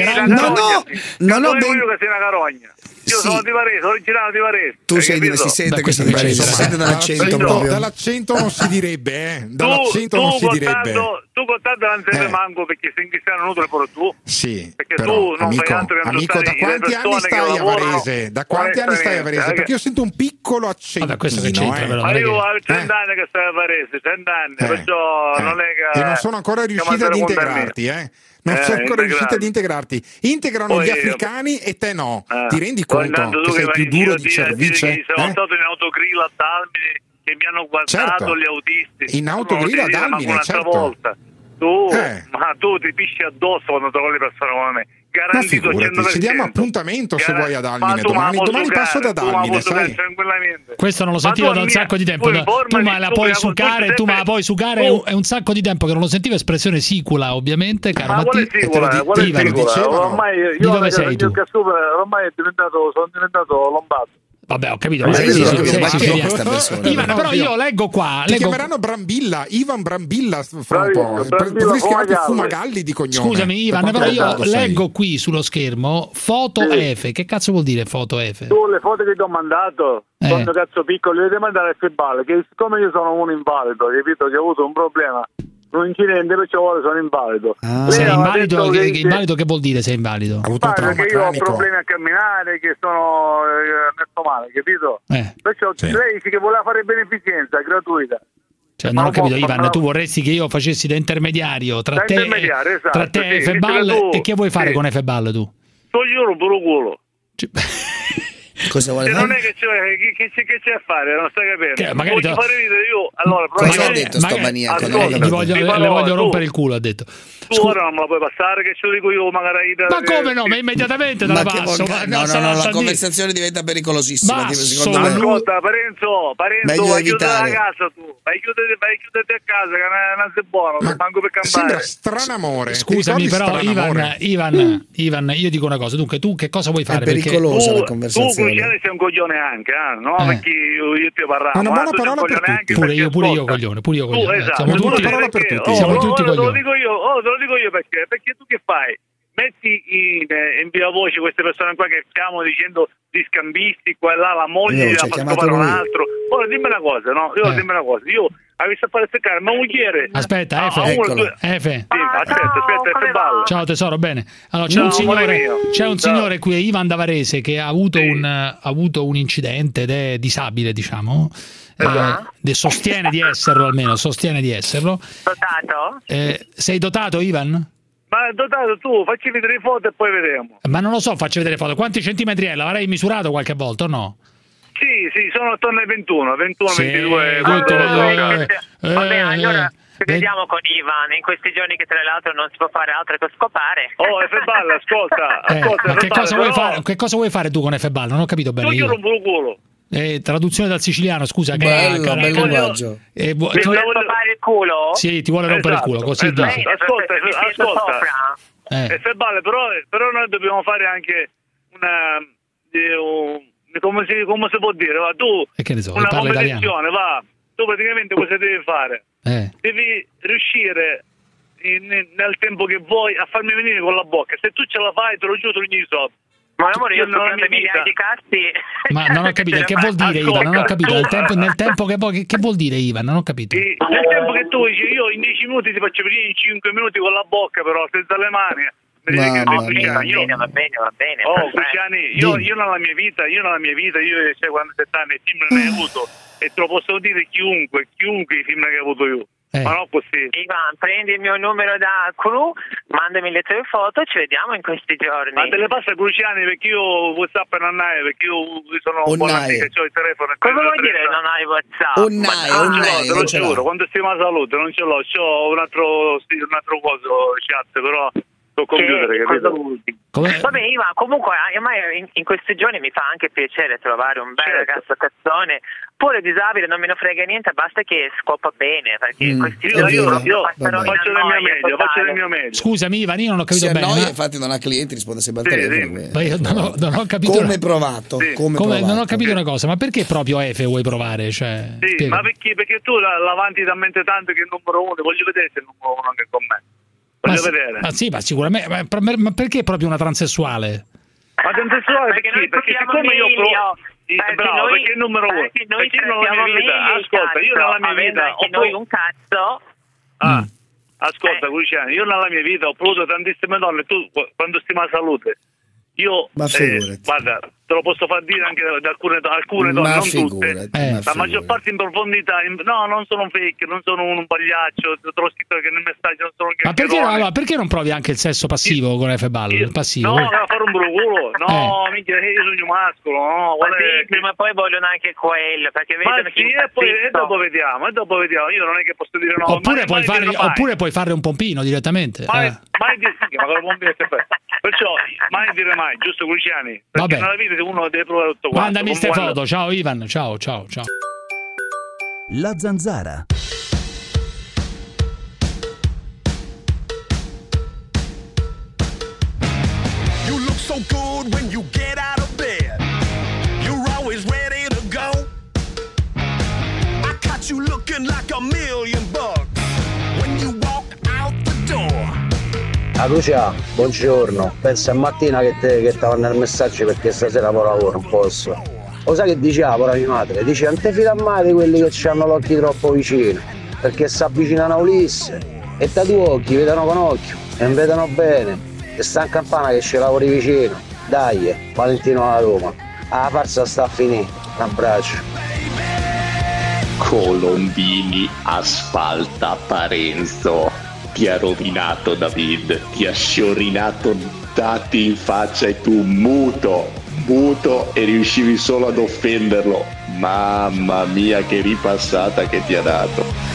Non ho ben... che sei una carogna. Io sono di Varese, originale di Varese. Tu sei di Varese, si sente che sei di Varese, si sente dall'accento proprio. Dall'accento non si direbbe, Dall'accento non si direbbe. Tu con tanto non sei manco perché sei in cristiano nudo pure tu. Sì, perché però, tu non fai altro che amico, da quanti anni stai a Varese? Da quanti anni stai a Varese? Perché io sento un piccolo accento. Questo che c'entra, ma io ho 30 anni che stai a Varese, 30 anni, perciò non è che... E non sono ancora riusciti ad integrarti, Non sei ancora riusciti ad integrarti. Integrano gli africani e te no. Ti rendi conto che sei più duro di cervice? Sono stato in autogrill a Dalmine che mi hanno guardato gli autisti. In autogrill a Dalmine, certo. Volta. Ma tu ti pisci addosso quando trovi le persone come me. Garantito 100%. Ci diamo appuntamento se vuoi a Dalmine. Domani passo da Dalmine, sai? Questo non lo sentivo da un sacco di tempo. Tu me la puoi sucare, è un sacco di tempo che non lo sentivo. Espressione sicula, ovviamente, caro Mattia. Ormai di dove sei tu? Ormai sono diventato lombardo. Vabbè, ho capito. Ivan, però io leggo qua. Ti chiameranno Brambilla, Ivan Brambilla fra un po'. Potresti chiamarti Fumagalli di cognome. Scusami, Ivan, però io leggo qui sullo schermo foto Efe. Che cazzo vuol dire foto Efe? Tu le foto che ti ho mandato, quando cazzo piccolo, le devi mandare a Febbale, che siccome io sono un invalido, capito, che ho avuto un problema, un incidente, perciò sono invalido. Sei invalido? Invalido che vuol dire sei invalido? Ha avuto un trauma perché io ho problemi a camminare, che sono messo male, capito? Perciò lei dice che voleva fare beneficenza gratuita. Cioè, non ho capito, Ivan, tu vorresti che io facessi da intermediario tra te e Febal, e che vuoi fare con Febal tu? Io rompo il culo. Cosa vuole fare? Non è che c'è a fare, non stai capendo. Magari fare video io. Allora, cosa ha detto sto maniaco? Le voglio rompere il culo, ha detto. Tu ora non me la puoi passare, che ce lo dico io magari. Ma come no? Ma immediatamente te la passo. No, la conversazione diventa pericolosissima. Secondo me. Ascolta, Parenzo, vai chiudere la casa tu. Vai chiuderti a casa, che non sei buono, manco per campare. Sembra strano amore. Scusami, però Ivan, io dico una cosa. Dunque, tu che cosa vuoi fare? È pericolosa la conversazione. Tu sei un coglione anche, no? Perché io ti parlo. Una buona parola per tutti. Pure io coglione. Siamo tutti coglioni. Te lo dico io perché tu che fai? Metti in viva voce queste persone qua che stiamo dicendo di scambisti, qua e là, la moglie la fa scopare un altro. Ora dimmi una cosa, no? Io avessi a fare seccare ma moglie. Aspetta, Efe. Aspetta, balla. Ciao tesoro, bene. Allora c'è un signore qui, Ivan da Varese, che ha avuto un incidente ed è disabile, diciamo. Sostiene di esserlo almeno, Dotato? Sei dotato, Ivan? Ma dotato tu, facci vedere le foto e poi vedremo. Ma non lo so, faccio vedere le foto. Quanti centimetri è? L'avrei misurato qualche volta o no? Sì, sono attorno ai 21, 22. Vabbè, allora vediamo con Ivan in questi giorni che tra l'altro non si può fare altro che scopare. F-Ball, ascolta. Ma che cosa vuoi fare tu con F-Ball? Non ho capito bene. Io rompo il culo. Traduzione dal siciliano, scusa. Bel linguaggio. Ti vuole rompare il culo? Sì, ti vuole rompere il culo, così. Ascolta. F-Ball, però noi dobbiamo fare anche come si può dire, va, tu una competizione, va, tu praticamente cosa devi fare? Devi riuscire nel tempo che vuoi a farmi venire con la bocca. Se tu ce la fai, te lo giuro, ogni soldo. Ma amore, io sto prendendo miliardi di cazzi. Ma non ho capito, che vuol dire Ivan? Non ho capito, nel tempo che vuol dire Ivan? Non ho capito. Nel tempo che tu dici, io in 10 minuti ti faccio venire in 5 minuti con la bocca, però senza le mani. Va bene. Cristiani, io nella mia vita, quando 7 anni i film ne ho avuto, e te lo posso dire chiunque i film che ho avuto io. Ma non così. Ivan, prendi il mio numero da crew, mandami le tue foto, ci vediamo in questi giorni. Ma te le passa Cruciani, perché io WhatsApp non hai, perché io sono un buon amico, ho il telefono. Cosa vuol dire non hai WhatsApp? Te lo giuro, quando stiamo a salute non ce l'ho, c'ho un altro coso chat, però computer, capito? Vabbè, Ivan, comunque in questi giorni mi fa anche piacere trovare un bel ragazzo cazzone, pure disabile, non me ne frega niente, basta che scopa bene, perché questi giorni io faccio il mio meglio. Scusami Ivan, io non ho capito bene. Noi infatti non ha clienti, risponde sempre al telefono. Ma io non ho capito. Come provato? Non ho capito una cosa, ma perché proprio Efe vuoi provare? Ma perché tu l'avanti talmente tanto che il numero 1, voglio vedere se il numero 1 anche con me. Voglio vedere. Ma sì, ma sicuramente. Ma perché proprio una transessuale? Ma transessuale perché siccome io bravo, perché il numero 1. Perché io nella mia vita, ascolta, io nella mia vita ho noi un cazzo. Ascolta, Luciano, io nella mia vita ho provato tantissime donne, tu quando stima la salute. Io guarda, te lo posso far dire anche da alcune donne, non tutte, la maggior parte in profondità. No, non sono un fake, non sono un pagliaccio, te l'ho scritto che nel messaggio non sono un Ma perché non provi anche il sesso passivo con F-Ball? Passivo? No, a fare un bruculo, no, minchia, io sono un mascolo, no, ma poi vogliono anche quello, perché vedono che e dopo vediamo, io non è che posso dire no. Oppure puoi fare un pompino direttamente. Mai dire sì, ma con un pompino è sempre. Perciò mai dire mai, giusto Luciani? Perché nella vita uno deve provare tutto quanto. Mandami ste foto, ciao Ivan, ciao. La Zanzara. You look so good when you get out of bed. You're always ready to go. I caught you looking like $1 million when you walk out the door. Lucia, buongiorno. Pensa a mattina che stava nel messaggio perché stasera poi lavoro, non posso. Lo sai che diceva poi mia madre? Dice non ti fida mai di quelli che hanno l'occhio troppo vicino, perché si avvicinano a Ulisse e da due occhi vedono con occhio e non vedono bene. E sta in campana che ci lavori vicino. Dai, Valentino alla Roma. La farsa sta a finire. Un abbraccio. Colombini asfalta Parenzo. Ti ha rovinato David, ti ha sciorinato dati in faccia e tu muto. muto e riuscivi solo ad offenderlo. Mamma mia, che ripassata che ti ha dato.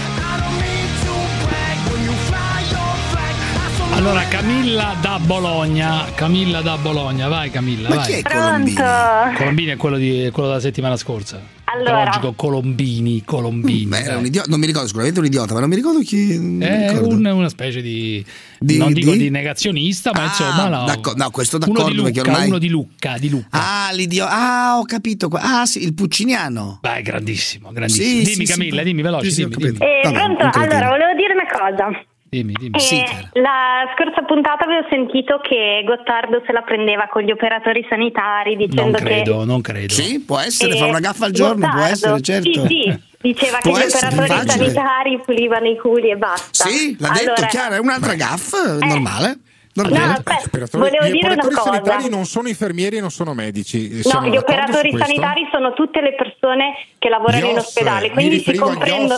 Allora, Camilla da Bologna, vai Camilla, ma vai. Chi è Colombini? Colombini è quello della settimana scorsa. Allora. Logico, Colombini. Beh, era un idiota, non mi ricordo, sicuramente un idiota, ma non mi ricordo chi. È una specie non dico di negazionista, ma insomma no, questo d'accordo, perché ormai uno di Lucca. Ah, l'idiota. Ho capito. Ah, sì, il pucciniano. Beh, grandissimo. Dimmi Camilla, dimmi veloce. Pronto? Allora, volevo dire una cosa. Dimmi. La scorsa puntata avevo sentito che Gottardo se la prendeva con gli operatori sanitari dicendo non credo. Sì, può essere, fa una gaffa al giorno, può essere, certo. Sì, diceva che gli operatori sanitari pulivano i culi e basta. Sì, l'ha detto, chiaro, è un'altra gaffa, normale. No, aspetta, volevo dire una cosa. Gli operatori sanitari non sono infermieri e non sono medici. No, gli operatori sanitari sono tutte le persone che lavorano in ospedale, quindi si comprendo.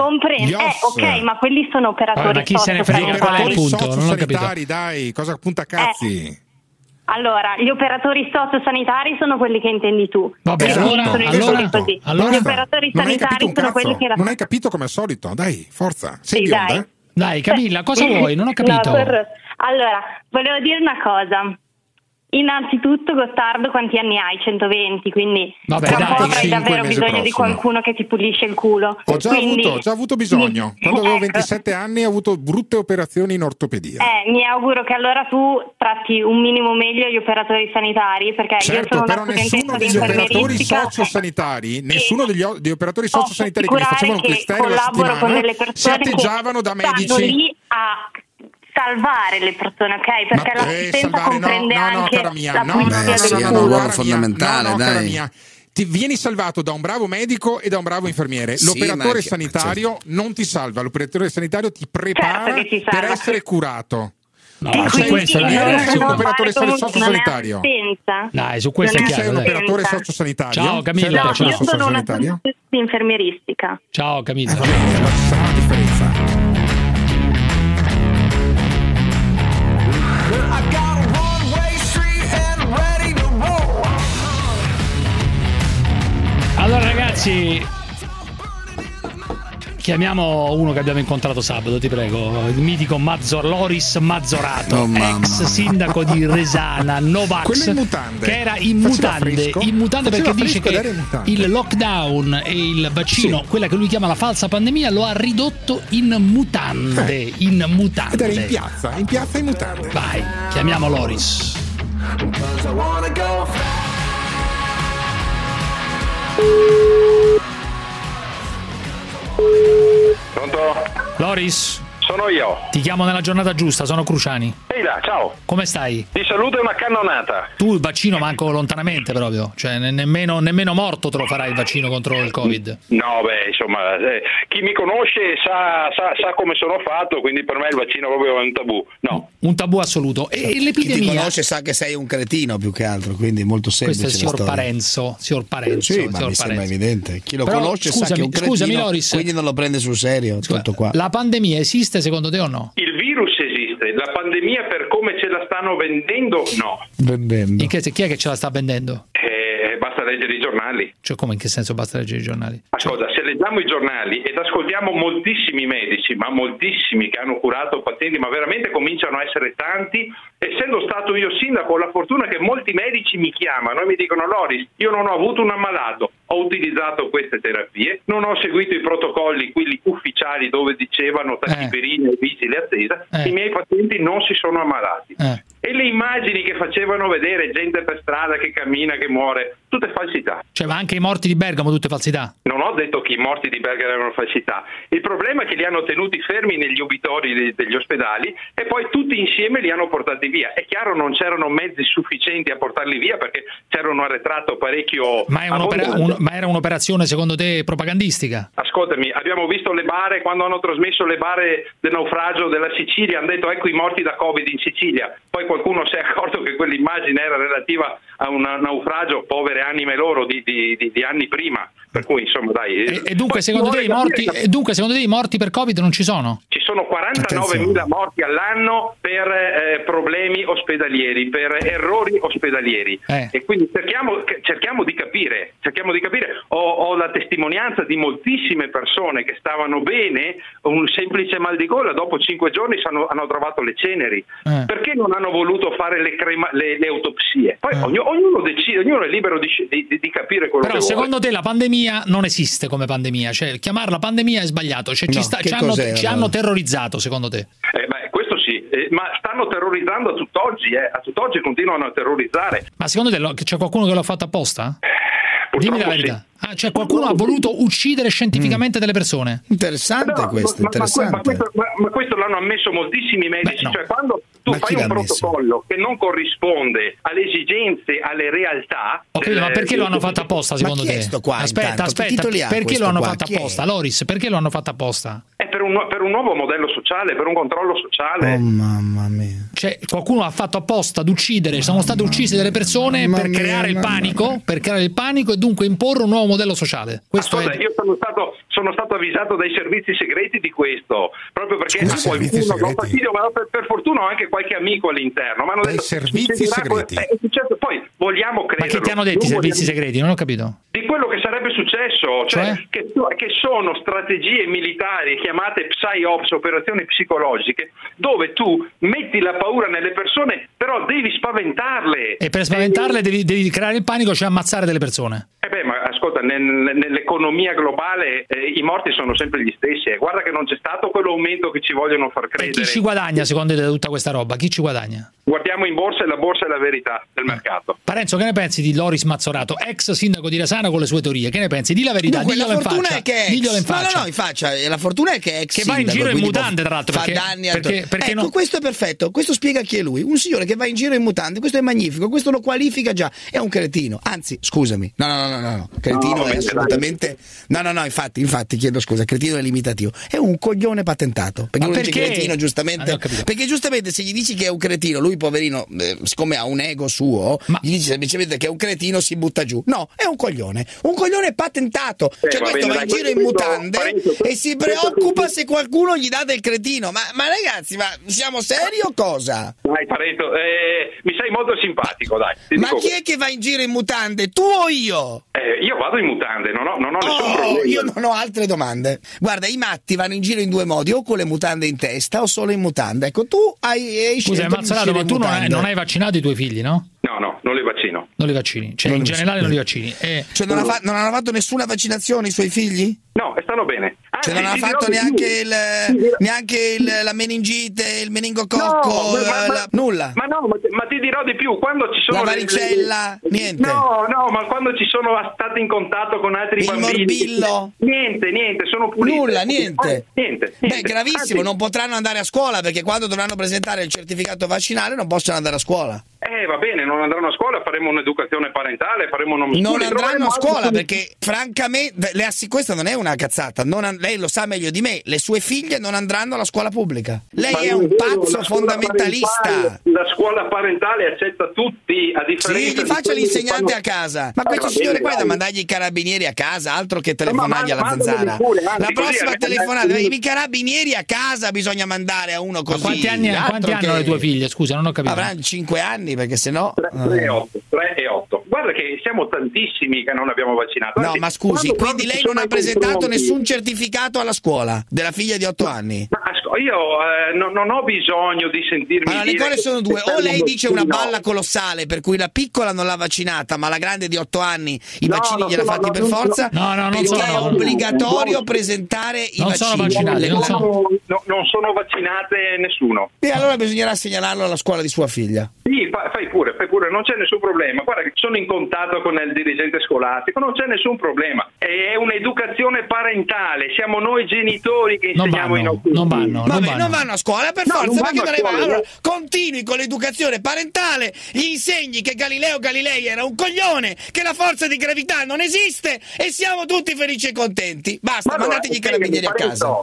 Ok, ma quelli sono operatori ma chi se ne frega, qual è il punto? Non ho capito. Dai, cosa punta cazzi? Allora, gli operatori sociosanitari sono quelli che intendi tu. Vabbè, allora, gli operatori sanitari sono quelli che non hai capito come al solito, dai, forza. Sei Dai, Camilla, cosa vuoi? Non ho capito. Allora, volevo dire una cosa. Innanzitutto, Gottardo, quanti anni hai? 120, quindi avrai davvero bisogno di qualcuno che ti pulisce il culo. Ho già avuto bisogno. Quando avevo 27 anni ho avuto brutte operazioni in ortopedia. Mi auguro che allora tu tratti un minimo meglio gli operatori sanitari, perché io sono però nessuno degli operatori sociosanitari, degli operatori sociosanitari che mi facevano quest'aereo la settimana si atteggiavano da medici. Lì a salvare le persone, ok? Perché l'assistenza comprende anche la pulizia del culo. Fondamentale, dai. Ti vieni salvato da un bravo medico e da un bravo infermiere. L'operatore sanitario non ti salva, l'operatore sanitario ti prepara per essere curato. No, su questo sei un operatore sociosanitario. Dai, su questo è chiaro. Sei un operatore sociosanitario. Ciao Camilla. Io sono una infermieristica. Ciao Camilla. Sarà la differenza. Allora ragazzi, chiamiamo uno che abbiamo incontrato sabato, ti prego, il mitico Loris Mazzorato, ex sindaco di Resana, Novax, che era in mutande perché dice che il lockdown e il vaccino, quella che lui chiama la falsa pandemia, lo ha ridotto in mutande. Ed era in piazza in mutande. Vai, chiamiamo Loris. Pronto? Loris? Sono io. Ti chiamo nella giornata giusta, sono Cruciani. Ehi là, ciao. Come stai? Ti saluto e una cannonata. Tu il vaccino manco lontanamente proprio, cioè nemmeno morto te lo farai il vaccino contro il Covid. No, insomma, chi mi conosce sa come sono fatto, quindi per me il vaccino proprio è un tabù. No. Un tabù assoluto. E l'epidemia? Chi ti conosce sa che sei un cretino più che altro, quindi è molto semplice. Questo è il signor Parenzo. Sì, ma mi sembra evidente. Chi lo conosce sa che è un cretino, scusami, Loris, quindi non lo prende sul serio. Tutto qua. La pandemia esiste secondo te o no? Il virus esiste, la pandemia per come ce la stanno vendendo no. Vendendo. Chi è che ce la sta vendendo? Basta leggere i giornali. Cioè, come, in che senso basta leggere i giornali? Ascolta, se leggiamo i giornali ed ascoltiamo moltissimi medici, ma moltissimi che hanno curato pazienti, ma veramente cominciano a essere tanti, essendo stato io sindaco ho la fortuna che molti medici mi chiamano e mi dicono: Loris, io non ho avuto un ammalato, ho utilizzato queste terapie, non ho seguito i protocolli, quelli ufficiali dove dicevano tachiperina e vigile attesa, i miei pazienti non si sono ammalati. E le immagini che facevano vedere gente per strada che cammina, che muore, tutte falsità. Cioè, ma anche i morti di Bergamo tutte falsità? Non ho detto che i morti di Bergamo erano falsità. Il problema è che li hanno tenuti fermi negli obitori degli ospedali e poi tutti insieme li hanno portati via. È chiaro, non c'erano mezzi sufficienti a portarli via perché c'era un arretrato parecchio. Ma era un'operazione secondo te propagandistica? Ascoltami, abbiamo visto le bare quando hanno trasmesso le bare del naufragio della Sicilia, hanno detto ecco i morti da Covid in Sicilia. Poi qualcuno si è accorto che quell'immagine era relativa a un naufragio, povere anime loro, di anni prima. Per cui insomma dai. E dunque secondo te i morti per Covid non ci sono? Ci sono 49.000 morti all'anno per problemi ospedalieri, per errori ospedalieri. E quindi cerchiamo di capire. Ho la testimonianza di moltissime persone che stavano bene, un semplice mal di gola, dopo 5 giorni hanno trovato le ceneri. Perché non hanno voluto fare le autopsie? Poi ognuno decide, ognuno è libero di capire quello che vuole. Però secondo te la pandemia non esiste come pandemia, cioè chiamarla pandemia è sbagliato, cioè ci hanno terrorizzato secondo te? Questo sì, ma stanno terrorizzando a tutt'oggi continuano a terrorizzare. Ma secondo te c'è qualcuno che l'ha fatto apposta? Dimmi la verità. Cioè qualcuno ha voluto uccidere scientificamente delle persone. Interessante questo, interessante. Ma questo l'hanno ammesso moltissimi medici. Cioè quando tu fai un protocollo che non corrisponde alle esigenze, alle realtà. Ma perché lo hanno fatto apposta secondo te? Aspetta, perché lo hanno fatto apposta? Loris, perché lo hanno fatto apposta? È per un nuovo modello sociale, per un controllo sociale. Oh mamma mia. Cioè qualcuno ha fatto apposta ad uccidere, sono state uccise delle persone per creare il panico e dunque imporre un nuovo modello sociale. Io sono stato avvisato dai servizi segreti di questo, proprio perché a qualcuno non fastidio, ma per fortuna ho anche qualche amico all'interno. Ma hanno detto servizi segreti. Certo, poi vogliamo crederlo. Ma che ti hanno detto i servizi segreti? Non ho capito. Di quello che sarebbe successo, cioè? Che sono strategie militari chiamate psyops, operazioni psicologiche, dove tu metti la paura nelle persone, però devi spaventarle. E per spaventarle devi creare il panico, cioè ammazzare delle persone. Ma ascolta, nell'economia globale i morti sono sempre gli stessi. Guarda che non c'è stato quell'aumento che ci vogliono far credere. E chi ci guadagna secondo te da tutta questa roba? Chi ci guadagna? Guardiamo in borsa e la borsa è la verità del mercato. Parenzo, che ne pensi di Loris Mazzorato, ex sindaco di Resana con le sue teorie? Che ne pensi? Di la verità, diglielo in faccia. Diglielo in faccia. No, in faccia. La fortuna è che è ex sindaco. Che va in giro in mutande, tra l'altro. Perché no? Questo è perfetto. Questo spiega chi è lui. Un signore che va in giro in mutande. Questo è magnifico. Questo lo qualifica già. È un cretino. Anzi, scusami. No. Cretino è assolutamente. No, infatti chiedo scusa. Cretino è limitativo. È un coglione patentato. Perché uno dice cretino, giustamente. Perché giustamente se gli dici che è un cretino, lui poverino, siccome ha un ego suo, gli dici semplicemente che è un cretino, si butta giù. No, è un coglione patentato. Cioè questo va in giro in mutande e si preoccupa se qualcuno gli dà del cretino. Ma ragazzi, ma siamo seri o cosa? Dai Pareto, mi sei molto simpatico, dai. Ma chi è che va in giro in mutande? Tu o io? Io vado in mutande, non ho nessun problema. Io non ho altre domande. Guarda, i matti vanno in giro in due modi, o con le mutande in testa o solo in mutanda. Ecco, tu hai scelto di uscire ma tu non hai vaccinato i tuoi figli, no? No, non li vaccino. Non li vaccini, cioè in generale non li vaccini. Cioè non hanno fatto nessuna vaccinazione i suoi figli? No, stanno bene. Cioè non hanno fatto neanche la meningite, il meningococco, nulla? Ma ti dirò di più, quando ci sono la varicella, niente? No, ma quando ci sono stati in contatto con altri bambini, morbillo? Niente, sono puliti. Nulla, niente. Beh, gravissimo. Anzi, non potranno andare a scuola perché quando dovranno presentare il certificato vaccinale non possono andare a scuola. Va bene, non andranno a scuola, faremo un'educazione parentale, non andranno a scuola perché francamente questa non è una cazzata, lei lo sa meglio di me, le sue figlie non andranno alla scuola pubblica. Lei è un pazzo fondamentalista. La scuola parentale accetta tutti, a differenza gli faccia l'insegnante a casa. Ma questo signore qua è da mandargli i carabinieri a casa, altro che telefonargli alla Zanzara. La prossima telefonata, i carabinieri a casa bisogna mandare a uno così. Ma quanti anni hanno le tue figlie? Scusa, non ho capito. Avranno 5 anni perché sennò 3 e 8. Guarda che siamo tantissimi che non abbiamo vaccinato. No, ma scusi, quindi lei non ha presentato nessun certificato alla scuola della figlia di 8 anni? Ma io non ho bisogno di sentirmi dire. Le cose sono due: o lei dice una balla colossale per cui la piccola non l'ha vaccinata, ma la grande di 8 anni i vaccini gliela fatti per forza. Perché è obbligatorio presentare i vaccini. Non sono vaccinate nessuno. E allora bisognerà segnalarlo alla scuola di sua figlia. Sì, fai pure, non c'è nessun problema. Guarda che sono in contatto con il dirigente scolastico, non c'è nessun problema. È un'educazione parentale, siamo noi genitori che insegniamo i nostri figli. Non vanno a scuola per forza, allora continui con l'educazione parentale, gli insegni che Galileo Galilei era un coglione, che la forza di gravità non esiste e siamo tutti felici e contenti. Basta, mandategli i carabinieri a casa.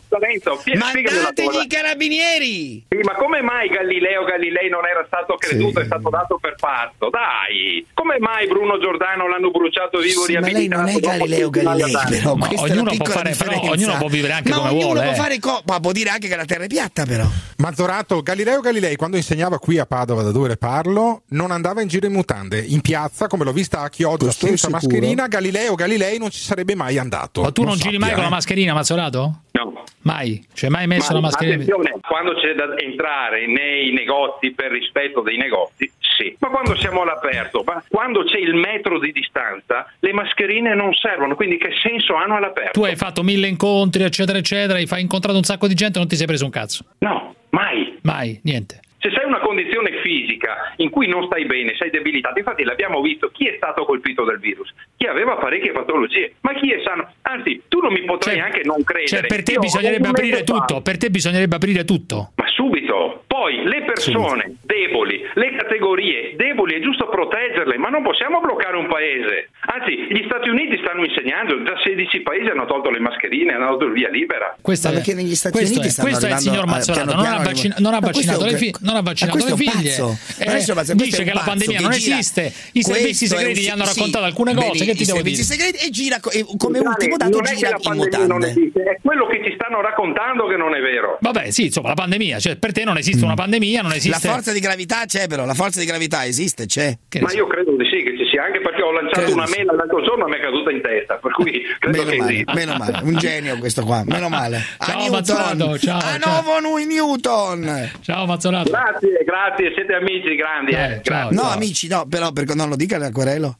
Mandategli i carabinieri. Sì, ma come mai Galileo Galilei non era stato creduto, è stato dato passato per pazzo, dai! Come mai Bruno Giordano l'hanno bruciato vivo riabilitato? Ma lei non è Galileo Galilei, però ognuno può fare, però ognuno può vivere anche come vuole. Ma può dire anche che la Terra è piatta, però. Mazzorato, Galileo Galilei quando insegnava qui a Padova, da dove le parlo, non andava in giro in mutande, in piazza come l'ho vista a Chioggia senza mascherina. Galileo Galilei non ci sarebbe mai andato. Ma tu non giri mai con la mascherina, Mazzorato? No. Mai? Cioè mai messo la mascherina? Attenzione, quando c'è da entrare nei negozi per rispetto dei negozi, sì. Ma quando siamo all'aperto, quando c'è il metro di distanza, le mascherine non servono, quindi che senso hanno all'aperto? Tu hai fatto 1000 incontri, eccetera, eccetera, hai incontrato un sacco di gente e non ti sei preso un cazzo? No, mai. Mai, niente. Se sei in una condizione fisica in cui non stai bene, sei debilitato, infatti l'abbiamo visto, chi è stato colpito dal virus? Chi aveva parecchie patologie, ma chi è sano? Anzi, tu non mi potrai anche non credere. Cioè, per te bisognerebbe aprire tutto, per te bisognerebbe aprire tutto. Ma subito. Poi le persone deboli, le categorie deboli, è giusto proteggerle, ma non possiamo bloccare un paese. Anzi, gli Stati Uniti stanno insegnando, da 16 paesi hanno tolto le mascherine, hanno dato il via libera. Perché negli Stati Uniti stanno questo è il signor Mazzorato, non ha vaccinato le figlie. Dice che la pandemia non esiste, i servizi segreti gli hanno raccontato alcune cose, che ti devo dire? Segreti e gira come ultimo dato, gira in mutande. Non esiste, è quello che ci stanno raccontando che non è vero. Vabbè, sì, insomma, la pandemia, cioè per te non esiste una pandemia, non esiste. La forza di gravità c'è, però la forza di gravità esiste, c'è. Ma io credo di sì che ci sia, anche perché ho lanciato una mela l'altro giorno e mi è caduta in testa, per cui credo che esista. Meno male, un genio questo qua, meno male. Ciao Mazzorato, ciao. A nuovo Newton. Ciao Mazzorato. Grazie, siete amici grandi. Ciao, no, amici, no, però perché non lo dica l'Acquarello.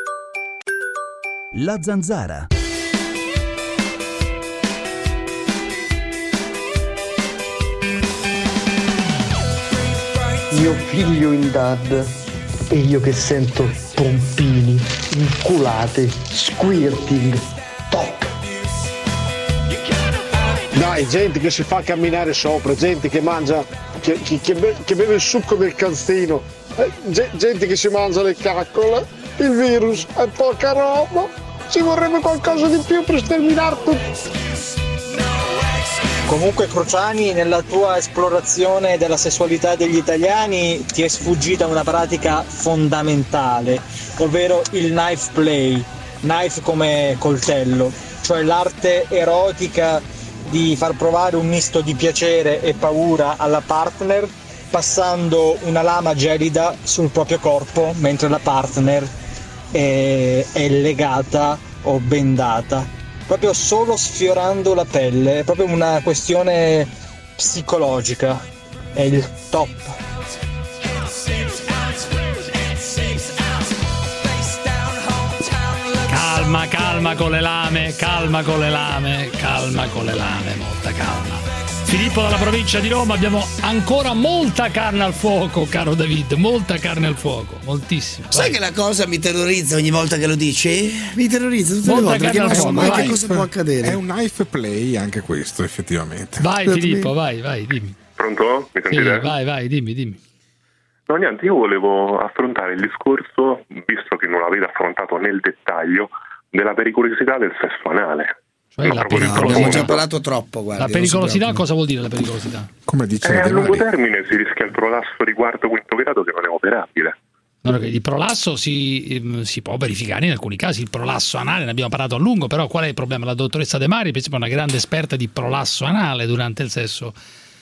La Zanzara. Mio figlio in dad e io che sento pompini, inculate, squirting, top. Dai, gente che si fa camminare sopra, gente che mangia, che beve il succo del calzino, gente che si mangia le caccole, il virus è poca roba, ci vorrebbe qualcosa di più per sterminare tutto. Comunque Cruciani, nella tua esplorazione della sessualità degli italiani ti è sfuggita una pratica fondamentale, ovvero il knife play, knife come coltello, cioè l'arte erotica di far provare un misto di piacere e paura alla partner passando una lama gelida sul proprio corpo mentre la partner è legata o bendata. Proprio solo sfiorando la pelle, è proprio una questione psicologica, è il top. Calma con le lame, molta calma. Filippo dalla provincia di Roma, abbiamo ancora molta carne al fuoco, caro David, molta carne al fuoco, moltissimo. Sai che la cosa mi terrorizza ogni volta che lo dici? Mi terrorizza tutte le volte, perché non so mai che cosa può accadere. È un knife play anche questo, effettivamente. Vai Filippo, vai, dimmi. Pronto? Mi sentite? Sì, vai, dimmi. No, niente, io volevo affrontare il discorso, visto che non l'avete affrontato nel dettaglio, della pericolosità del sesso anale. Cioè abbiamo già parlato troppo, guarda. La pericolosità, cosa vuol dire la pericolosità? Come dice a lungo termine si rischia il prolasso riguardo quinto grado che non è operabile. No, il prolasso si può verificare in alcuni casi, il prolasso anale, ne abbiamo parlato a lungo, però qual è il problema? La dottoressa De Mari, per esempio, è una grande esperta di prolasso anale durante il sesso.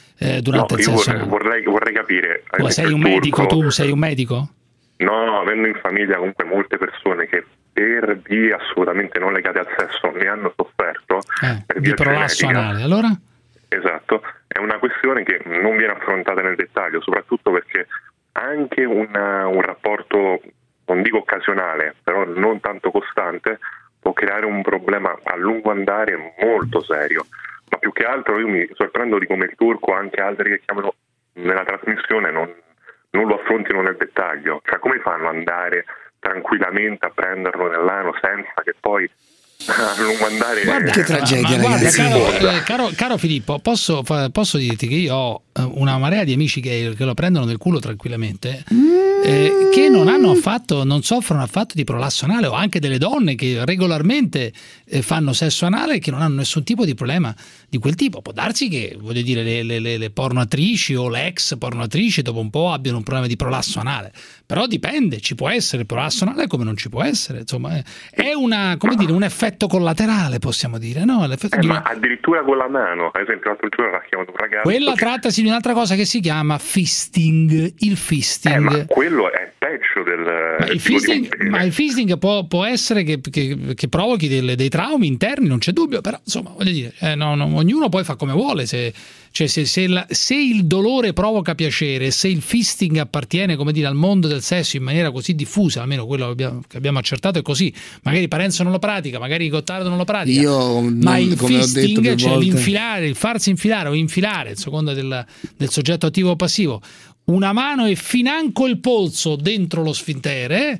Vorrei capire. Sei un medico tu? Sei un medico? No, avendo in famiglia comunque molte persone che per vie assolutamente non legate al sesso ne hanno sofferto per via di prolasso anale, allora? Esatto, è una questione che non viene affrontata nel dettaglio, soprattutto perché anche un rapporto, non dico occasionale, però non tanto costante, può creare un problema a lungo andare molto serio. Ma più che altro io mi sorprendo di come il turco, anche altri che chiamano nella trasmissione, non lo affrontino nel dettaglio. Cioè, come fanno ad andare tranquillamente a prenderlo nell'ano senza che poi a lungo andare... Guarda che tragedia, ragazzi. Caro Filippo, posso dirti che io ho una marea di amici che lo prendono nel culo tranquillamente che non soffrono affatto di prolasso anale, o anche delle donne che regolarmente fanno sesso anale e che non hanno nessun tipo di problema di quel tipo. Può darsi che, voglio dire, le pornoattrici o le ex pornoattrici dopo un po' abbiano un problema di prolasso anale, però dipende, ci può essere il prolasso anale come non ci può essere, insomma è un effetto collaterale, possiamo dire, no? Ma addirittura con la mano, ad esempio l'altro giorno ha chiamato un ragazzo. Quella trattasi di un'altra cosa che si chiama fisting, il fisting. Ma quello è peggio del fisting. Ma il fisting può essere che provochi dei traumi interni, non c'è dubbio, però insomma voglio dire, ognuno poi fa come vuole, se il dolore provoca piacere, se il fisting appartiene, come dire, al mondo del sesso in maniera così diffusa, almeno quello che abbiamo accertato è così, magari Parenzo non lo pratica, magari Gottardo non lo pratica, ma il fisting, cioè l'infilare, il farsi infilare o infilare, a seconda del soggetto attivo o passivo, una mano e financo il polso dentro lo sfintere,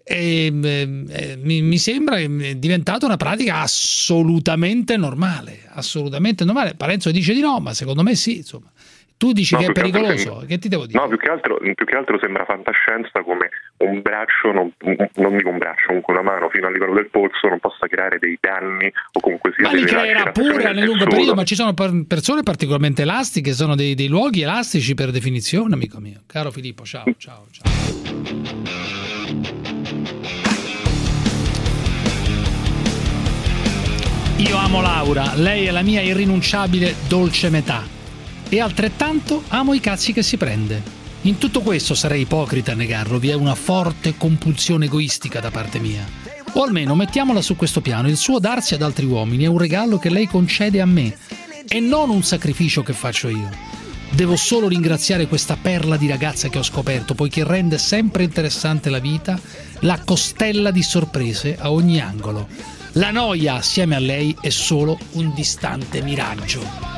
mi sembra che è diventata una pratica assolutamente normale. Parenzo dice di no, ma secondo me sì, insomma. Tu dici che è pericoloso, che ti devo dire? No, più che altro sembra fantascienza, come un braccio, non dico un braccio, comunque una mano fino al livello del polso non possa creare dei danni o comunque sia. Ma li creerà pure nel lungo periodo, ma ci sono persone particolarmente elastiche, sono dei luoghi elastici per definizione, amico mio. Caro Filippo, ciao. Io amo Laura, lei è la mia irrinunciabile dolce metà. E altrettanto amo i cazzi che si prende. In tutto questo sarei ipocrita a negarlo, vi è una forte compulsione egoistica da parte mia. O almeno mettiamola su questo piano, il suo darsi ad altri uomini è un regalo che lei concede a me e non un sacrificio che faccio io. Devo solo ringraziare questa perla di ragazza che ho scoperto, poiché rende sempre interessante la vita, la costella di sorprese a ogni angolo. La noia assieme a lei è solo un distante miraggio.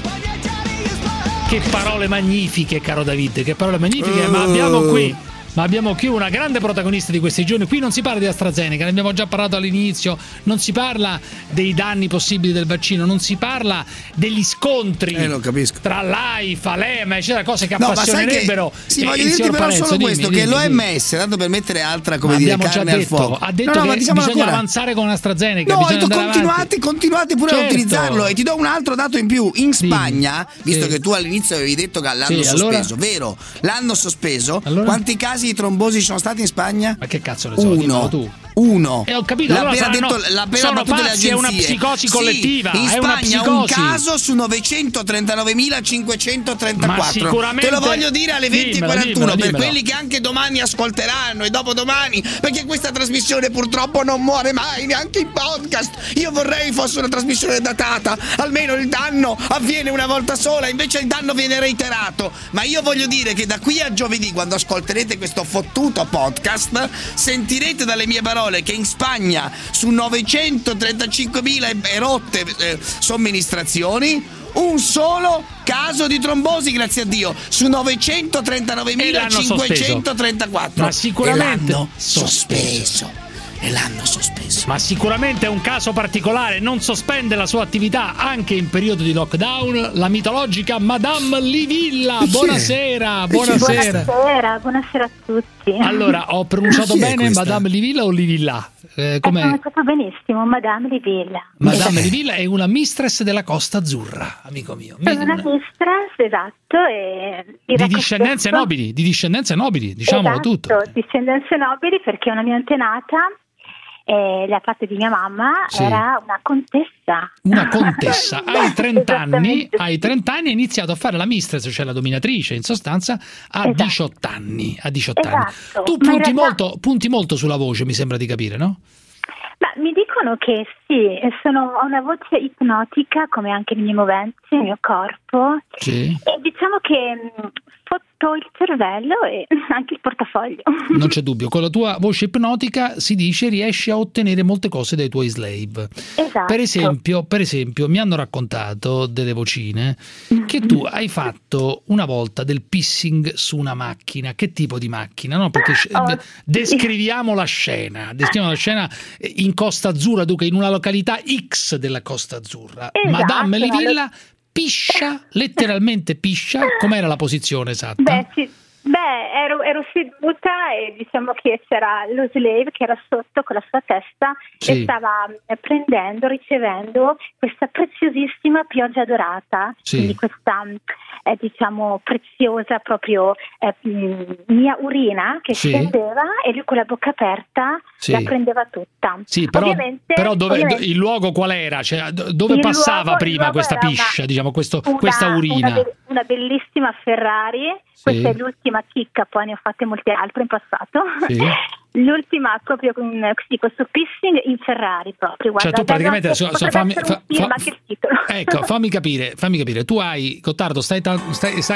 Che parole magnifiche, caro David, che parole magnifiche, ma abbiamo qui una grande protagonista di questi giorni. Qui non si parla di AstraZeneca, ne abbiamo già parlato all'inizio, non si parla dei danni possibili del vaccino, non si parla degli scontri tra l'AIFA, l'EMA, eccetera, cose che appassionerebbero. Voglio dirti però solo questo, che l'OMS, tanto per mettere altra, carne al fuoco, ha detto che bisogna avanzare con AstraZeneca. No, continuate pure a utilizzarlo. E ti do un altro dato in più. In Spagna, visto che tu all'inizio avevi detto che l'hanno sospeso, vero? L'hanno sospeso. Quanti casi di trombosi ci sono stati in Spagna? Ma che cazzo ne so? Uno. Ho capito, l'ha appena battuto le agenzie. È una psicosi collettiva. In Spagna un caso su 939.534. Te lo voglio dire alle 20:41 per quelli che anche domani ascolteranno e dopodomani, perché questa trasmissione purtroppo non muore mai, neanche in podcast. Io vorrei fosse una trasmissione datata, almeno il danno avviene una volta sola, invece il danno viene reiterato. Ma io voglio dire che da qui a giovedì, quando ascolterete questo fottuto podcast, sentirete dalle mie parole che in Spagna su 935.000 erotte somministrazioni un solo caso di trombosi, grazie a Dio, su 939.534. Ma sicuramente l'hanno sospeso. Ma sicuramente è un caso particolare, non sospende la sua attività anche in periodo di lockdown la mitologica Madame Livilla. Buonasera. Buonasera a tutti. Allora, ho pronunciato bene Madame Livilla o Livilla? Com'è? È stato benissimo, Madame Livilla. Madame Livilla è una mistress della Costa Azzurra, amico mio. È una mistress, esatto, di discendenze nobili, diciamolo esatto, tutto. Discendenze nobili, perché una mia antenata, le ha fatte di mia mamma, era una contessa. Hai 30 anni, hai iniziato a fare la mistress, cioè la dominatrice, in sostanza, a 18 anni. Esatto. Tu punti molto sulla voce, mi sembra di capire, no? Ma mi dicono che sì, ho una voce ipnotica, come anche le mie movenze, il mio corpo. Sì. E diciamo che sotto il cervello e anche il portafoglio. Non c'è dubbio, con la tua voce ipnotica si dice riesci a ottenere molte cose dai tuoi slave. Esatto. Per esempio, mi hanno raccontato delle vocine che tu hai fatto una volta del pissing su una macchina. Che tipo di macchina? No, perché descriviamo la scena in Costa Azzurra, dunque in una località X della Costa Azzurra. Esatto, Madame Livilla piscia, letteralmente piscia. Com'era la posizione esatta? Beh, Ero seduta e diciamo che c'era lo slave che era sotto con la sua testa e stava ricevendo questa preziosissima pioggia dorata, quindi questa diciamo preziosa proprio mia urina che scendeva e lui con la bocca aperta la prendeva tutta. Però il luogo qual era? Cioè, dove passava prima questa piscia, diciamo questa urina? Una bellissima Ferrari. Questa è l'ultima chicca, poi ne ho fatte molte altre in passato. L'ultima proprio con questo pissing in Ferrari proprio. Guarda, cioè tu praticamente fammi capire. Tu hai, Gottardo, stai attento.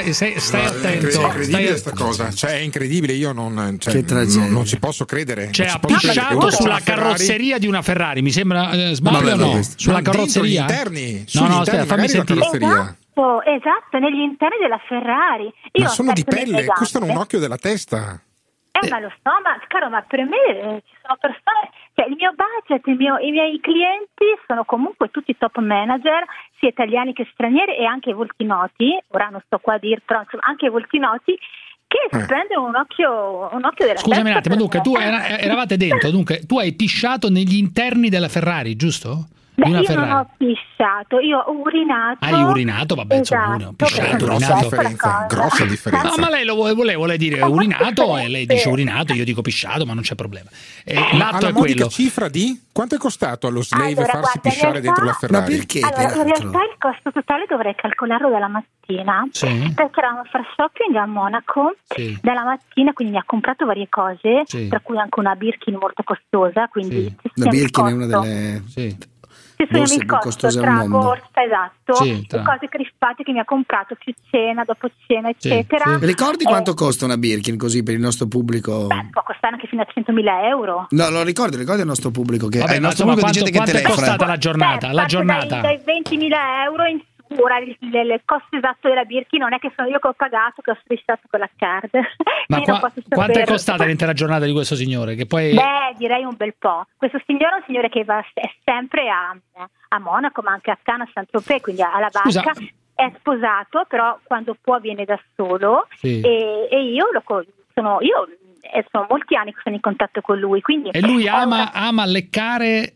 È incredibile questa cosa. Cioè è incredibile, io non ci posso credere. Cioè ha pisciato sulla carrozzeria di una Ferrari, mi sembra sbaglio o no? Sulla carrozzeria? Aspetta, fammi sentire. Esatto, negli interni della Ferrari. Ma sono di pelle, costano un occhio della testa. Ma lo so, ma per me ci sono persone, cioè il mio budget, i miei clienti sono comunque tutti top manager, sia italiani che stranieri e anche volti noti, ora non sto qua a dire, però insomma, anche volti noti che prendono un occhio della Scusami un attimo, dunque tu eravate dentro, dunque tu hai pisciato negli interni della Ferrari, giusto? Io Ferrari. Non ho pisciato, io ho urinato. Hai urinato? Vabbè, insomma, pisciato, grossa differenza. No, ma lei vuole dire urinato e lei dice urinato, io dico pisciato, ma non c'è problema. L'atto è quello. Cifra di quanto è costato allo slave farsi pisciare dentro la Ferrari? Ma perché? In realtà il costo totale dovrei calcolarlo dalla mattina, perché eravamo a fare shopping a Monaco dalla mattina, quindi mi ha comprato varie cose, tra cui anche una Birkin molto costosa, quindi la Birkin è una delle borse più costose al mondo. Borsa, esatto, cose crispate che mi ha comprato più cena, dopo cena, eccetera. Ricordi quanto costa una Birkin così per il nostro pubblico? Può costare anche fino a 100.000 euro. No, lo ricordi il nostro pubblico che il nostro pubblico di gente che telefona. Quanto è costata la giornata? Dai 20.000 euro in ora il costo esatto della Birkin non è che sono io che ho pagato, che ho strisciato con la card. Ma quanto è costata l'intera giornata di questo signore? Che poi... direi un bel po'. Questo signore è un signore che va sempre a Monaco, ma anche a Cannes, a Saint-Tropez, quindi alla barca. Scusa. È sposato, però quando può viene da solo e io sono molti anni che sono in contatto con lui, quindi e lui ama leccare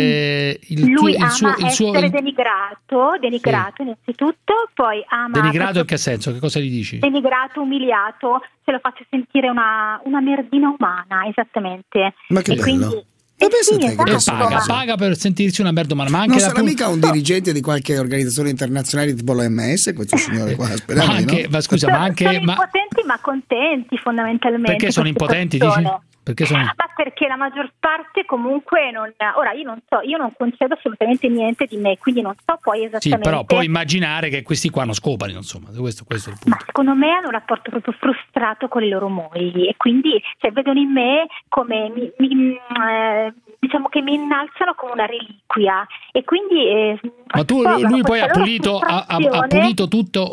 lui ama essere denigrato innanzitutto, poi ama denigrato in che senso? Che cosa gli dici? Denigrato, umiliato, se lo faccio sentire una merdina umana, esattamente. Ma che e bello. Quindi, paga per sentirsi una merda umana, ma anche non sarà mica un dirigente di qualche organizzazione internazionale tipo l'OMS questo signore qua, speriamo di no. Ma scusa, ma anche sono impotenti ma contenti fondamentalmente. Perché sono impotenti, dici? Ma perché la maggior parte comunque ora io non concedo assolutamente niente di me, quindi non so poi esattamente. Sì, però puoi immaginare che questi qua non scopano, insomma, questo è il punto. Ma secondo me hanno un rapporto proprio frustrato con le loro mogli e quindi vedono in me come diciamo che mi innalzano come una reliquia e quindi ma lui poi ha pulito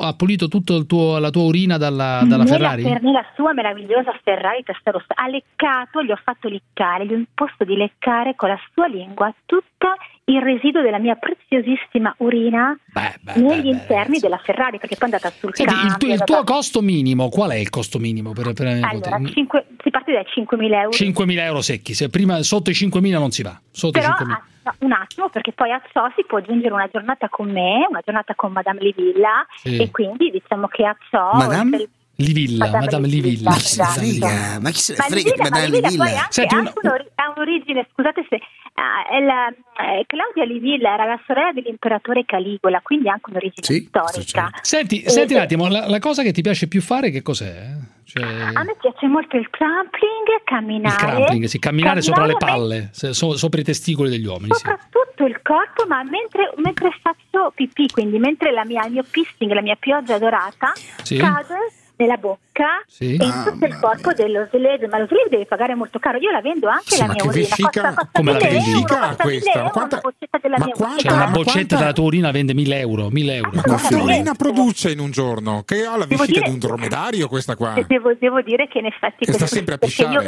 tutto la tua urina dalla Ferrari? Nella sua meravigliosa Ferrari testa rossa ha leccato, gli ho fatto leccare, gli ho imposto di leccare con la sua lingua tutto il residuo della mia preziosissima urina negli interni della Ferrari, perché poi è andata sul cambio. Il tuo costo minimo, qual è il costo minimo? Allora, si parte dai 5.000 euro. 5.000 euro secchi, se prima sotto i 5.000 non si va. Però un attimo, perché poi a ciò si può aggiungere una giornata con me, una giornata con Madame Livilla e quindi diciamo che a ciò... Madame Livilla. Ma chi se ne frega? Ma chi se ne frega? Madame Livilla. Ha un'origine, scusate se... Claudia Livilla era la sorella dell'imperatore Caligola, quindi anche un'origine storica. Senti un attimo, la cosa che ti piace più fare che cos'è? A me piace molto il crampling, camminare. Camminare sopra le palle, sopra i testicoli degli uomini. Soprattutto il corpo, ma mentre faccio pipì, quindi mentre il mio pissing, la mia pioggia dorata cade nella bocca e in tutto il corpo dello slave, ma lo slave deve pagare molto caro. Io la vendo anche la mia urina. Come la vendi? Questa? Una boccetta della tua urina vende 1.000 euro. Ma quanta urina produce in un giorno? Che ha la vescica di un dromedario questa qua? Devo dire che in effetti sta sempre a pisciare.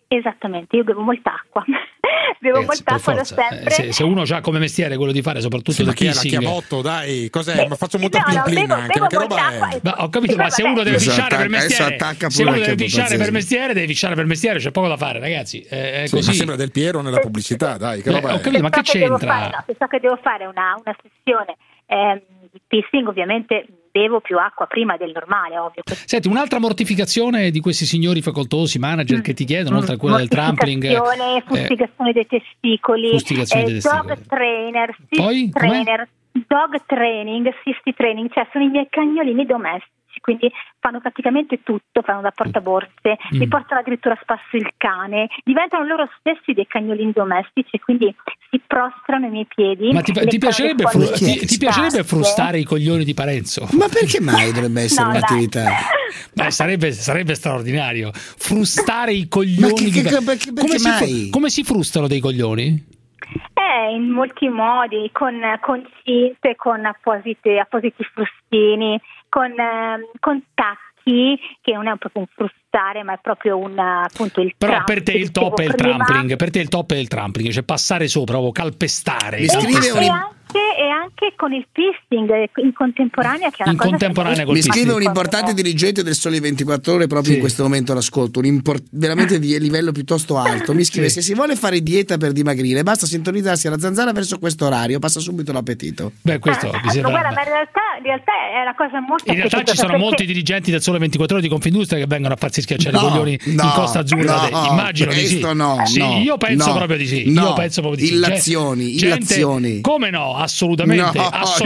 Esattamente, io bevo molta acqua. Bevo molta acqua da sempre. Se uno ha come mestiere quello di fare soprattutto del kissing. Ma chi è la chiamotto, dai, cos'è? Ma faccio molta plimplina anche, ma che roba è? Ma ho capito, ma se uno deve fisciare per mestiere, se uno deve fisciare per mestiere, deve fisciare per mestiere, c'è poco da fare, ragazzi. È così. Ma sembra Del Piero nella pubblicità, dai, che roba è? Ho capito, ma che c'entra? Se so che devo fare una sessione di pissing, ovviamente bevo più acqua prima del normale, ovvio. Senti, un'altra mortificazione di questi signori facoltosi, manager, che ti chiedono, oltre a quella del trampling, fustigazione dei testicoli, dog trainer, dog training, assist training, cioè sono i miei cagnolini domestici, quindi fanno praticamente tutto, fanno da portaborse, mi portano addirittura a spasso il cane, diventano loro stessi dei cagnolini domestici e quindi si prostrano ai miei piedi. Ma ti piacerebbe frustare i coglioni di Parenzo? Ma perché mai dovrebbe essere un'attività? Beh, sarebbe straordinario frustare i coglioni. Perché mai? Come si frustano dei coglioni? In molti modi, con cinte, con appositi frustini, con tacchi, che non è proprio un frustare, ma è proprio appunto il però per te il top è il trampling, cioè passare sopra o calpestare. Mi scrive e anche con il pissing in contemporanea, che è una cosa mi scrive un importante dirigente del Sole 24 Ore proprio in questo momento l'ascolto, veramente di livello piuttosto alto. Mi scrive: se si vuole fare dieta per dimagrire basta sintonizzarsi alla Zanzara verso questo orario, passa subito l'appetito. Beh, questo mi sembra. Guarda, ma in realtà è una cosa molto. In realtà ci sono molti dirigenti del Sole 24 Ore di Confindustria che vengono a farsi schiacciare i coglioni in Costa Azzurra. Immagino di sì. Io penso proprio di sì. Io penso proprio di sì. Illazioni. Come no? Assolutamente.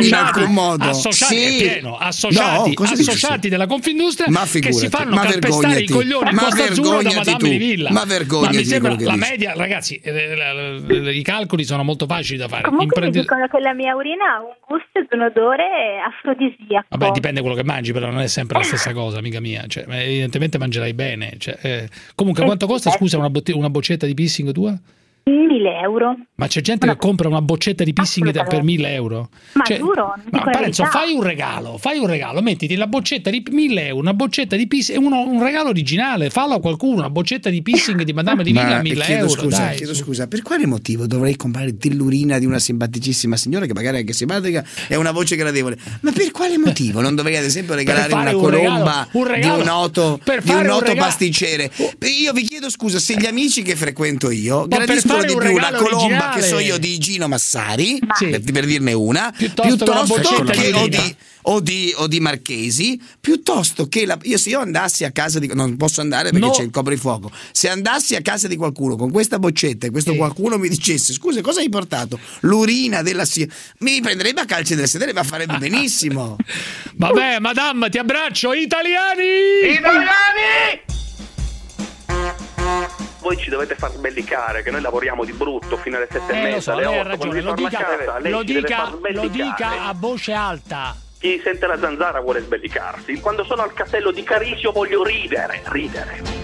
Associati della Confindustria che si fanno calpestare i coglioni in Costa Azzurra da madame di villa. Ma vergognati. Mi sembra la media, ragazzi, i calcoli sono molto facili da fare. Comunque mi dicono che la mia urina ha un gusto ed un odore afrodisiaco. Vabbè, dipende quello che mangi, però non è sempre la stessa cosa, amica mia. Cioè, evidentemente mangerai bene. Comunque, quanto costa, scusa, una boccetta di pissing tua? 1.000 euro. Ma c'è gente che compra una boccetta di pissing per 1.000 euro. Ma giuro, Parenzo, fai un regalo, mettiti la boccetta di 1.000 euro, una boccetta di pissing, un regalo originale, fallo a qualcuno, una boccetta di pissing di madame di villa a 1.000 euro. Chiedo scusa, per quale motivo dovrei comprare dell'urina di una simpaticissima signora che magari è anche simpatica e una voce gradevole? Ma per quale motivo non dovrei ad esempio regalare una colomba di un noto pasticcere? Io vi chiedo scusa, se gli amici che frequento io gradiscono di più la colomba originale, che so io di Gino Massari, per dirne una, piuttosto che o di Marchesi, piuttosto che se io andassi a casa di, non posso andare perché c'è il coprifuoco, se andassi a casa di qualcuno con questa boccetta e questo qualcuno mi dicesse: scusa, cosa hai portato? L'urina della mi prenderebbe a calci del sedere, ma farebbe benissimo. Vabbè, madame, ti abbraccio. Italiani! Voi ci dovete far sbellicare, che noi lavoriamo di brutto fino alle 7:30, alle 8. Lo dica a voce alta. Chi sente la Zanzara vuole sbellicarsi. Quando sono al castello di Carisio voglio ridere.